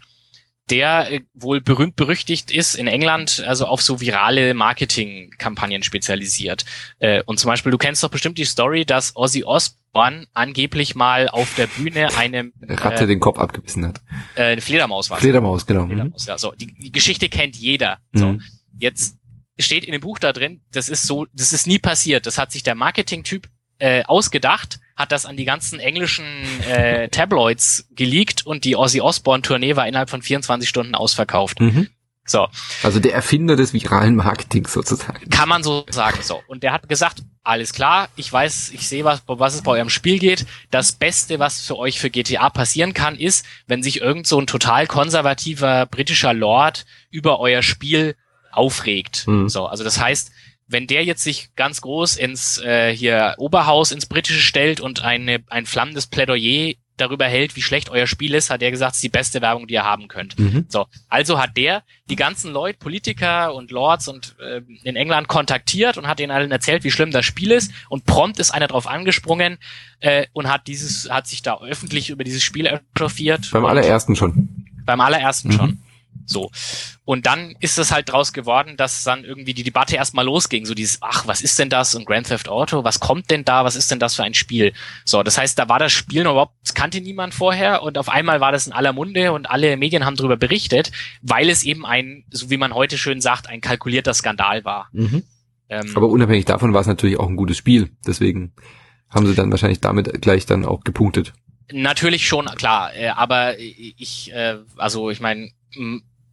der äh, wohl berühmt berüchtigt ist in England, also auf so virale Marketingkampagnen spezialisiert. Äh, und zum Beispiel, du kennst doch bestimmt die Story, dass Ozzy Osbourne angeblich mal auf der Bühne einem Ratte äh, den Kopf abgebissen hat. Äh, eine Fledermaus war es. Fledermaus, genau. Fledermaus, ja, so. Die, die Geschichte kennt jeder. So. Mhm. Jetzt steht in dem Buch da drin, das ist so, das ist nie passiert. Das hat sich der Marketing-Typ äh, ausgedacht, hat das an die ganzen englischen äh, Tabloids geleakt und die Ozzy Osbourne-Tournee war innerhalb von vierundzwanzig Stunden ausverkauft. Mhm. So. Also der Erfinder des viralen Marketings sozusagen. Kann man so sagen, so. Und der hat gesagt, alles klar, ich weiß, ich sehe, was, was es bei eurem Spiel geht. Das Beste, was für euch für G T A passieren kann, ist, wenn sich irgend so ein total konservativer britischer Lord über euer Spiel aufregt. Mhm. So, also das heißt, wenn der jetzt sich ganz groß ins äh, hier Oberhaus ins Britische stellt und eine ein flammendes Plädoyer darüber hält, wie schlecht euer Spiel ist, hat er gesagt, es ist die beste Werbung, die ihr haben könnt. Mhm. So, also hat der die ganzen Leute, Politiker und Lords und äh, in England kontaktiert und hat denen allen erzählt, wie schlimm das Spiel ist und prompt ist einer drauf angesprungen äh, und hat dieses hat sich da öffentlich über dieses Spiel echauffiert. Beim allerersten schon. Beim allerersten mhm. schon. So. Und dann ist es halt draus geworden, dass dann irgendwie die Debatte erstmal losging. So dieses, ach, was ist denn das? Und Grand Theft Auto, was kommt denn da? Was ist denn das für ein Spiel? So, das heißt, da war das Spiel noch überhaupt, das kannte niemand vorher und auf einmal war das in aller Munde und alle Medien haben darüber berichtet, weil es eben ein, so wie man heute schön sagt, ein kalkulierter Skandal war. Mhm. Ähm, Aber unabhängig davon war es natürlich auch ein gutes Spiel. Deswegen haben sie dann wahrscheinlich damit gleich dann auch gepunktet. Natürlich schon, klar. Äh, aber ich, äh, also ich meine,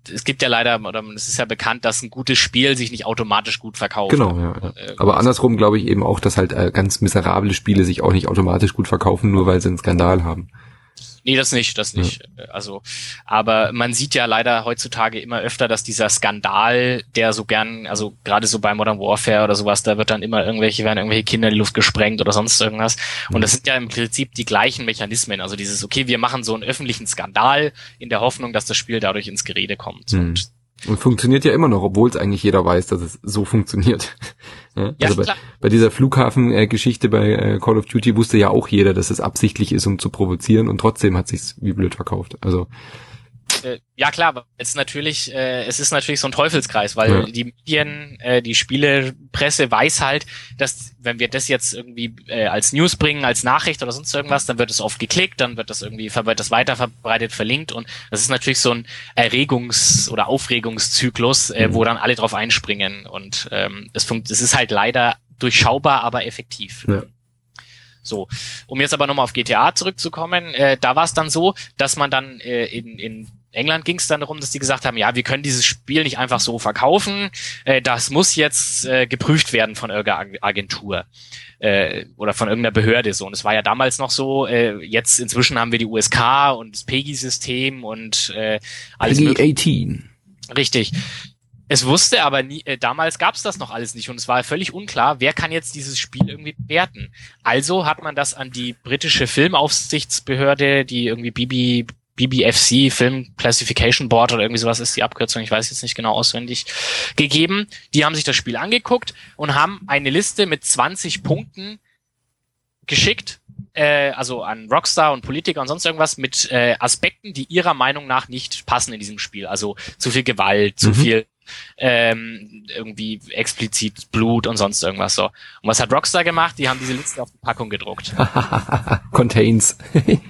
es gibt ja leider, oder es ist ja bekannt, dass ein gutes Spiel sich nicht automatisch gut verkauft. Genau, ja. ja. Aber andersrum glaube ich eben auch, dass halt äh, ganz miserable Spiele sich auch nicht automatisch gut verkaufen, nur weil sie einen Skandal haben. Nee, das nicht, das nicht. Ja. Also, aber man sieht ja leider heutzutage immer öfter, dass dieser Skandal, der so gern, also gerade so bei Modern Warfare oder sowas, da wird dann immer irgendwelche, werden irgendwelche Kinder in die Luft gesprengt oder sonst irgendwas. Und das sind ja im Prinzip die gleichen Mechanismen. Also dieses, okay, wir machen so einen öffentlichen Skandal in der Hoffnung, dass das Spiel dadurch ins Gerede kommt. Mhm. Und Und funktioniert ja immer noch, obwohl es eigentlich jeder weiß, dass es so funktioniert. Ja, ja, also bei, bei dieser Flughafen-Geschichte bei äh, Call of Duty wusste ja auch jeder, dass es absichtlich ist, um zu provozieren, und trotzdem hat sich's wie blöd verkauft. Also äh, ja klar, aber es ist natürlich, äh, es ist natürlich so ein Teufelskreis, weil ja. die Medien, äh, die Spielepresse weiß halt, dass wenn wir das jetzt irgendwie äh, als News bringen, als Nachricht oder sonst irgendwas, dann wird es oft geklickt, dann wird das irgendwie, wird das weiterverbreitet, verlinkt, und das ist natürlich so ein Erregungs- oder Aufregungszyklus, äh, mhm. wo dann alle drauf einspringen, und ähm, es funkt, es ist halt leider durchschaubar, aber effektiv. Ja. So, um jetzt aber nochmal auf G T A zurückzukommen, äh, da war es dann so, dass man dann äh, in, in England ging es dann darum, dass die gesagt haben, ja, wir können dieses Spiel nicht einfach so verkaufen, äh, das muss jetzt äh, geprüft werden von irgendeiner Agentur äh, oder von irgendeiner Behörde so. Und es war ja damals noch so, äh, jetzt inzwischen haben wir die U S K und das PEGI-System und äh, alles PEGI achtzehn. Richtig. Es wusste aber nie, äh, damals gab es das noch alles nicht, und es war völlig unklar, wer kann jetzt dieses Spiel irgendwie bewerten. Also hat man das an die britische Filmaufsichtsbehörde, die irgendwie B B, B B F C, Film Classification Board oder irgendwie sowas ist die Abkürzung, ich weiß jetzt nicht genau auswendig, gegeben. Die haben sich das Spiel angeguckt und haben eine Liste mit zwanzig Punkten geschickt, äh, also an Rockstar und Politiker und sonst irgendwas, mit äh, Aspekten, die ihrer Meinung nach nicht passen in diesem Spiel. Also zu viel Gewalt, zu Mhm. viel ähm, irgendwie explizit Blut und sonst irgendwas so. Und was hat Rockstar gemacht? Die haben diese Liste auf die Packung gedruckt. Contains.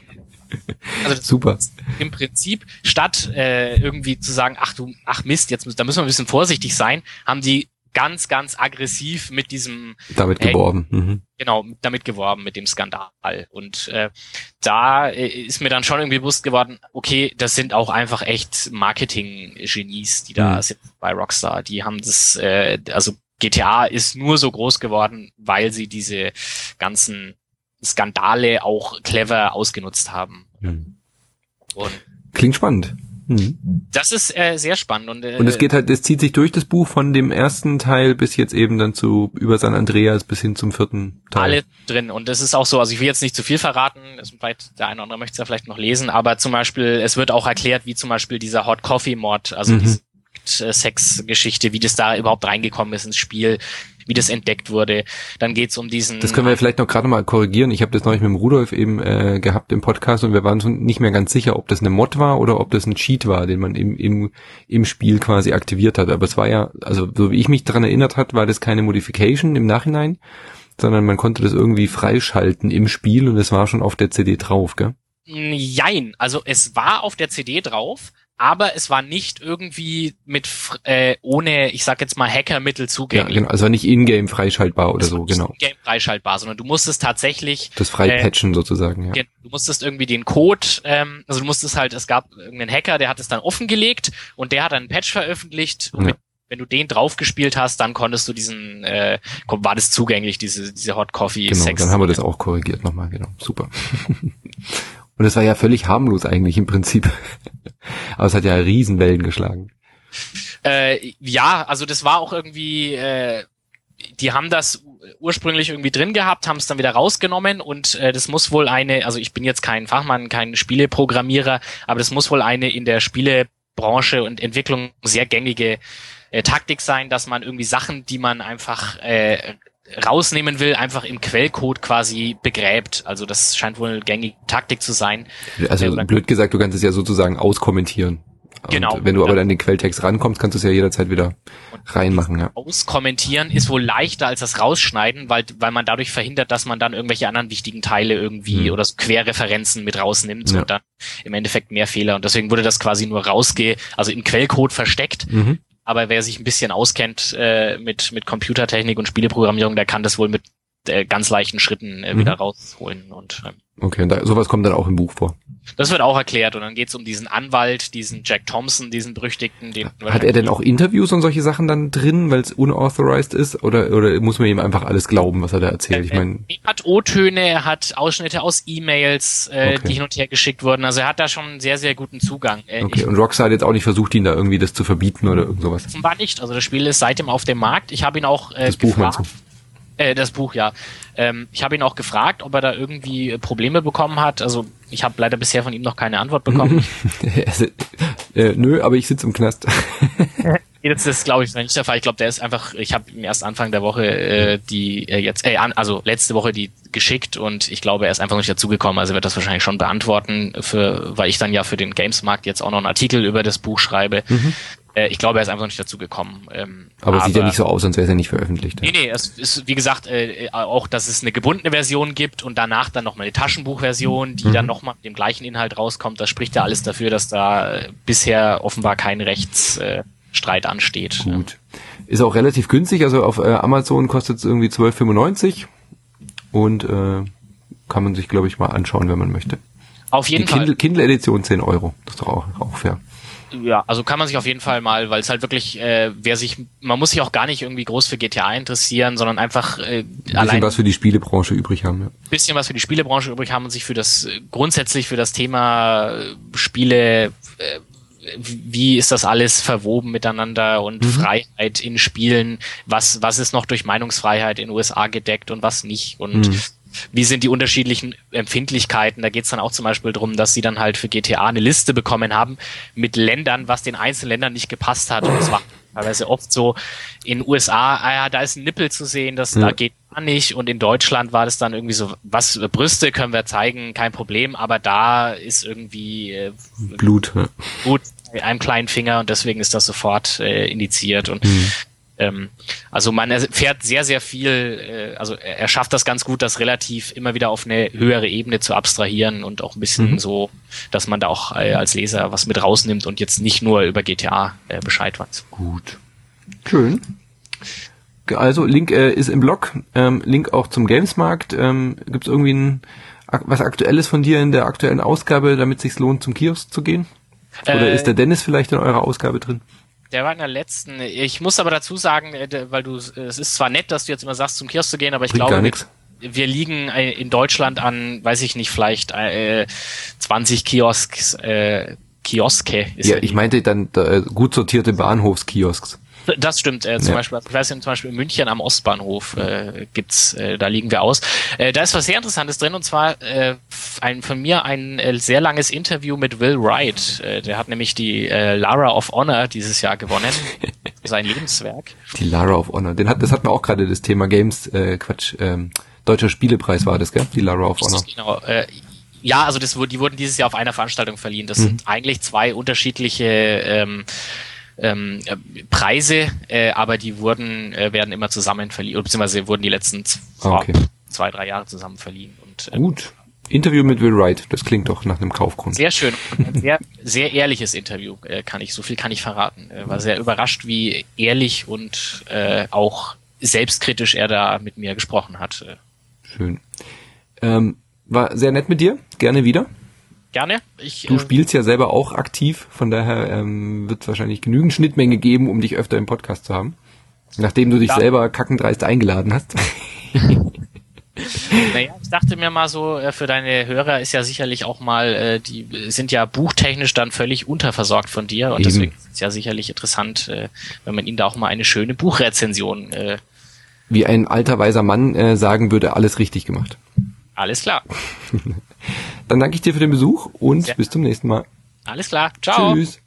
Also das Super. im Prinzip, statt äh, irgendwie zu sagen, ach du, ach Mist, jetzt da müssen wir ein bisschen vorsichtig sein, haben die ganz, ganz aggressiv mit diesem Damit Hey, geworben. Mhm. genau, damit geworben, mit dem Skandal. Und äh, da äh, ist mir dann schon irgendwie bewusst geworden, okay, das sind auch einfach echt Marketing-Genies, die da Mhm. sind bei Rockstar. Die haben das, äh, also G T A ist nur so groß geworden, weil sie diese ganzen Skandale auch clever ausgenutzt haben. Mhm. Und Klingt spannend. Mhm. das ist äh, sehr spannend. Und, äh, Und es geht halt, es zieht sich durch das Buch von dem ersten Teil bis jetzt eben dann zu über San Andreas bis hin zum vierten Teil. alle drin. Und das ist auch so, also ich will jetzt nicht zu viel verraten, es, vielleicht, der eine oder andere möchte es ja vielleicht noch lesen, aber zum Beispiel, es wird auch erklärt, wie zum Beispiel dieser Hot Coffee Mod, also Mhm. diese äh, Sex-Geschichte, wie das da überhaupt reingekommen ist ins Spiel, wie das entdeckt wurde. Dann geht's um diesen... Das können wir vielleicht noch gerade mal korrigieren. Ich habe das neulich mit dem Rudolf eben äh, gehabt im Podcast, und wir waren uns nicht mehr ganz sicher, ob das eine Mod war oder ob das ein Cheat war, den man im, im, im Spiel quasi aktiviert hat. Aber es war ja, also so wie ich mich daran erinnert hat, war das keine Modification im Nachhinein, sondern man konnte das irgendwie freischalten im Spiel, und es war schon auf der C D drauf, gell? Jein, also es war auf der C D drauf, aber es war nicht irgendwie mit äh, ohne, ich sag jetzt mal, Hackermittel Ja, zugänglich. genau. Also nicht in-game freischaltbar oder Es so, war nicht genau. in-game freischaltbar, sondern du musstest tatsächlich Das Freipatchen sozusagen, ja. Gen- Du musstest irgendwie den Code, ähm, also du musstest halt, es gab irgendeinen Hacker, der hat es dann offengelegt und der hat einen Patch veröffentlicht, und Ja. mit, wenn du den draufgespielt hast, dann konntest du diesen, äh, war das zugänglich, diese, diese Hot Coffee Genau, Sex. dann haben wir das auch korrigiert nochmal, genau. Super. Und es war ja völlig harmlos eigentlich im Prinzip. Aber es hat ja Riesenwellen geschlagen. Äh, ja, also das war auch irgendwie, äh, die haben das ursprünglich irgendwie drin gehabt, haben es dann wieder rausgenommen, und äh, das muss wohl eine, also ich bin jetzt kein Fachmann, kein Spieleprogrammierer, aber das muss wohl eine in der Spielebranche und Entwicklung sehr gängige äh, Taktik sein, dass man irgendwie Sachen, die man einfach äh, rausnehmen will, einfach im Quellcode quasi begräbt. Also das scheint wohl eine gängige Taktik zu sein. Also Äh, blöd gesagt, du kannst es ja sozusagen auskommentieren. Genau. Und wenn du aber Ja. dann in den Quelltext rankommst, kannst du es ja jederzeit wieder reinmachen, ja. Auskommentieren ist wohl leichter als das Rausschneiden, weil weil man dadurch verhindert, dass man dann irgendwelche anderen wichtigen Teile irgendwie Hm. oder so Querreferenzen mit rausnimmt Ja. und dann im Endeffekt mehr Fehler. Und deswegen wurde das quasi nur rausge, also im Quellcode versteckt. Mhm. Aber wer sich ein bisschen auskennt äh, mit mit Computertechnik und Spieleprogrammierung, der kann das wohl mit äh, ganz leichten Schritten äh, Mhm. wieder rausholen. Und ähm, Okay, und da, sowas kommt dann auch im Buch vor. Das wird auch erklärt und dann geht's um diesen Anwalt, diesen Jack Thompson, diesen berüchtigten. Den Hat er denn auch Interviews und solche Sachen dann drin, weil es unauthorized ist? Oder oder muss man ihm einfach alles glauben, was er da erzählt? Ich meine, er hat O-Töne, er hat Ausschnitte aus E-Mails, äh, Okay. die hin und her geschickt wurden. Also er hat da schon einen sehr, sehr guten Zugang. Äh, okay. Und Rockstar hat jetzt auch nicht versucht, ihn da irgendwie das zu verbieten oder irgend sowas. Offenbar nicht. Also das Spiel ist seitdem auf dem Markt. Ich habe ihn auch äh, Das Buch meinst gefragt. du? Äh, das Buch, ja. Ähm, ich habe ihn auch gefragt, ob er da irgendwie äh, Probleme bekommen hat. Also ich habe leider bisher von ihm noch keine Antwort bekommen. äh, nö, aber ich sitze im Knast. Das ist, glaube ich, nicht der Fall. Ich glaube, der ist einfach, ich habe ihm erst Anfang der Woche äh, die äh, jetzt, äh, an, also letzte Woche die geschickt und ich glaube, er ist einfach noch nicht dazugekommen. Also er wird das wahrscheinlich schon beantworten, für, weil ich dann ja für den Gamesmarkt jetzt auch noch einen Artikel über das Buch schreibe. Mhm. Äh, ich glaube, er ist einfach noch nicht dazugekommen. Ähm, Aber es sieht ja nicht so aus, sonst wäre es ja nicht veröffentlicht. Nee, nee, es ist, wie gesagt, äh, auch, dass es eine gebundene Version gibt und danach dann nochmal eine Taschenbuchversion, die Mhm. dann nochmal mit dem gleichen Inhalt rauskommt. Das spricht ja alles dafür, dass da äh, bisher offenbar kein Rechtsstreit äh, ansteht. Gut. Ist auch relativ günstig, also auf äh, Amazon kostet es irgendwie zwölf fünfundneunzig und äh, kann man sich, glaube ich, mal anschauen, wenn man möchte. Auf jeden Die Fall. Kindle, Kindle-Edition zehn Euro. Das ist doch auch, auch fair. Ja, also kann man sich auf jeden Fall mal, weil es halt wirklich, äh, wer sich, man muss sich auch gar nicht irgendwie groß für G T A interessieren, sondern einfach äh, Ein bisschen allein was für die Spielebranche übrig haben. Ja. ein bisschen was für die Spielebranche übrig haben und sich für das, äh, grundsätzlich für das Thema äh, Spiele, äh, wie ist das alles verwoben miteinander und Mhm. Freiheit in Spielen, was, was ist noch durch Meinungsfreiheit in den U S A gedeckt und was nicht und Mhm. wie sind die unterschiedlichen Empfindlichkeiten? Da geht es dann auch zum Beispiel darum, dass sie dann halt für G T A eine Liste bekommen haben mit Ländern, was den einzelnen Ländern nicht gepasst hat. Und es war teilweise oft so, in U S A, ah ja, da ist ein Nippel zu sehen, das Ja. da geht gar nicht. Und in Deutschland war das dann irgendwie so, was Brüste können wir zeigen, kein Problem, aber da ist irgendwie äh, Blut. Ja. gut mit einem kleinen Finger und deswegen ist das sofort äh, indiziert und Mhm. ähm, also man erfährt sehr, sehr viel, äh, also er er schafft das ganz gut, das relativ immer wieder auf eine höhere Ebene zu abstrahieren und auch ein bisschen Mhm. so, dass man da auch äh, als Leser was mit rausnimmt und jetzt nicht nur über G T A äh, Bescheid weiß. Gut. Schön. Also Link äh, ist im Blog, ähm, Link auch zum Gamesmarkt. Ähm, Gibt es irgendwie ein, ak- was Aktuelles von dir in der aktuellen Ausgabe, damit es sich lohnt, zum Kiosk zu gehen? Oder Äh, ist der Dennis vielleicht in eurer Ausgabe drin? Der war in der letzten. Ich muss aber dazu sagen, äh, der- weil du, es ist zwar nett, dass du jetzt immer sagst, zum Kiosk zu gehen, aber ich Bringt glaube, gar wir, nichts. wir liegen äh, in Deutschland an, weiß ich nicht, vielleicht äh, zwanzig Kiosks, äh, Kioske. Ist Ja, ja ich die- meinte dann äh, gut sortierte Bahnhofskiosks. Das stimmt. Äh, zum Ja. Beispiel, ich weiß nicht, zum Beispiel in München am Ostbahnhof äh, gibt's, äh, da liegen wir aus. Äh, da ist was sehr Interessantes drin und zwar äh, ein von mir ein äh, sehr langes Interview mit Will Wright. Äh, der hat nämlich die äh, Lara of Honor dieses Jahr gewonnen, sein Lebenswerk. Die Lara of Honor. Den hat, das hatten wir auch gerade das Thema Games, äh, Quatsch, ähm, Deutscher Spielepreis war das, gell? Die Lara of Honor. Genau. Äh, ja, also das, wurde- die wurden dieses Jahr auf einer Veranstaltung verliehen. Das Mhm. sind eigentlich zwei unterschiedliche ähm, ähm, äh, Preise, äh, aber die wurden äh, werden immer zusammen verliehen, beziehungsweise wurden die letzten z- Ah, okay. zwei, drei Jahre zusammen verliehen. Und äh, Gut. Interview mit Will Wright. Das klingt doch nach einem Kaufgrund. sehr schön. Ein sehr, sehr ehrliches Interview, äh, kann ich, so viel kann ich verraten. Äh, war sehr überrascht, wie ehrlich und äh, auch selbstkritisch er da mit mir gesprochen hat. Äh, Schön. Ähm, war sehr nett mit dir. Gerne wieder. gerne. Ich, Du äh, spielst ja selber auch aktiv, von daher ähm, wird es wahrscheinlich genügend Schnittmenge geben, um dich öfter im Podcast zu haben. Nachdem du dich Ja. selber kackendreist eingeladen hast. Naja, ich dachte mir mal so, äh, für deine Hörer ist ja sicherlich auch mal, äh, die sind ja buchtechnisch dann völlig unterversorgt von dir und Eben. deswegen ist es ja sicherlich interessant, äh, wenn man ihnen da auch mal eine schöne Buchrezension, äh, Wie ein alter weiser Mann äh, sagen würde, alles richtig gemacht. alles klar, Dann danke ich dir für den Besuch und Sehr bis zum nächsten Mal. alles klar, ciao. Tschüss.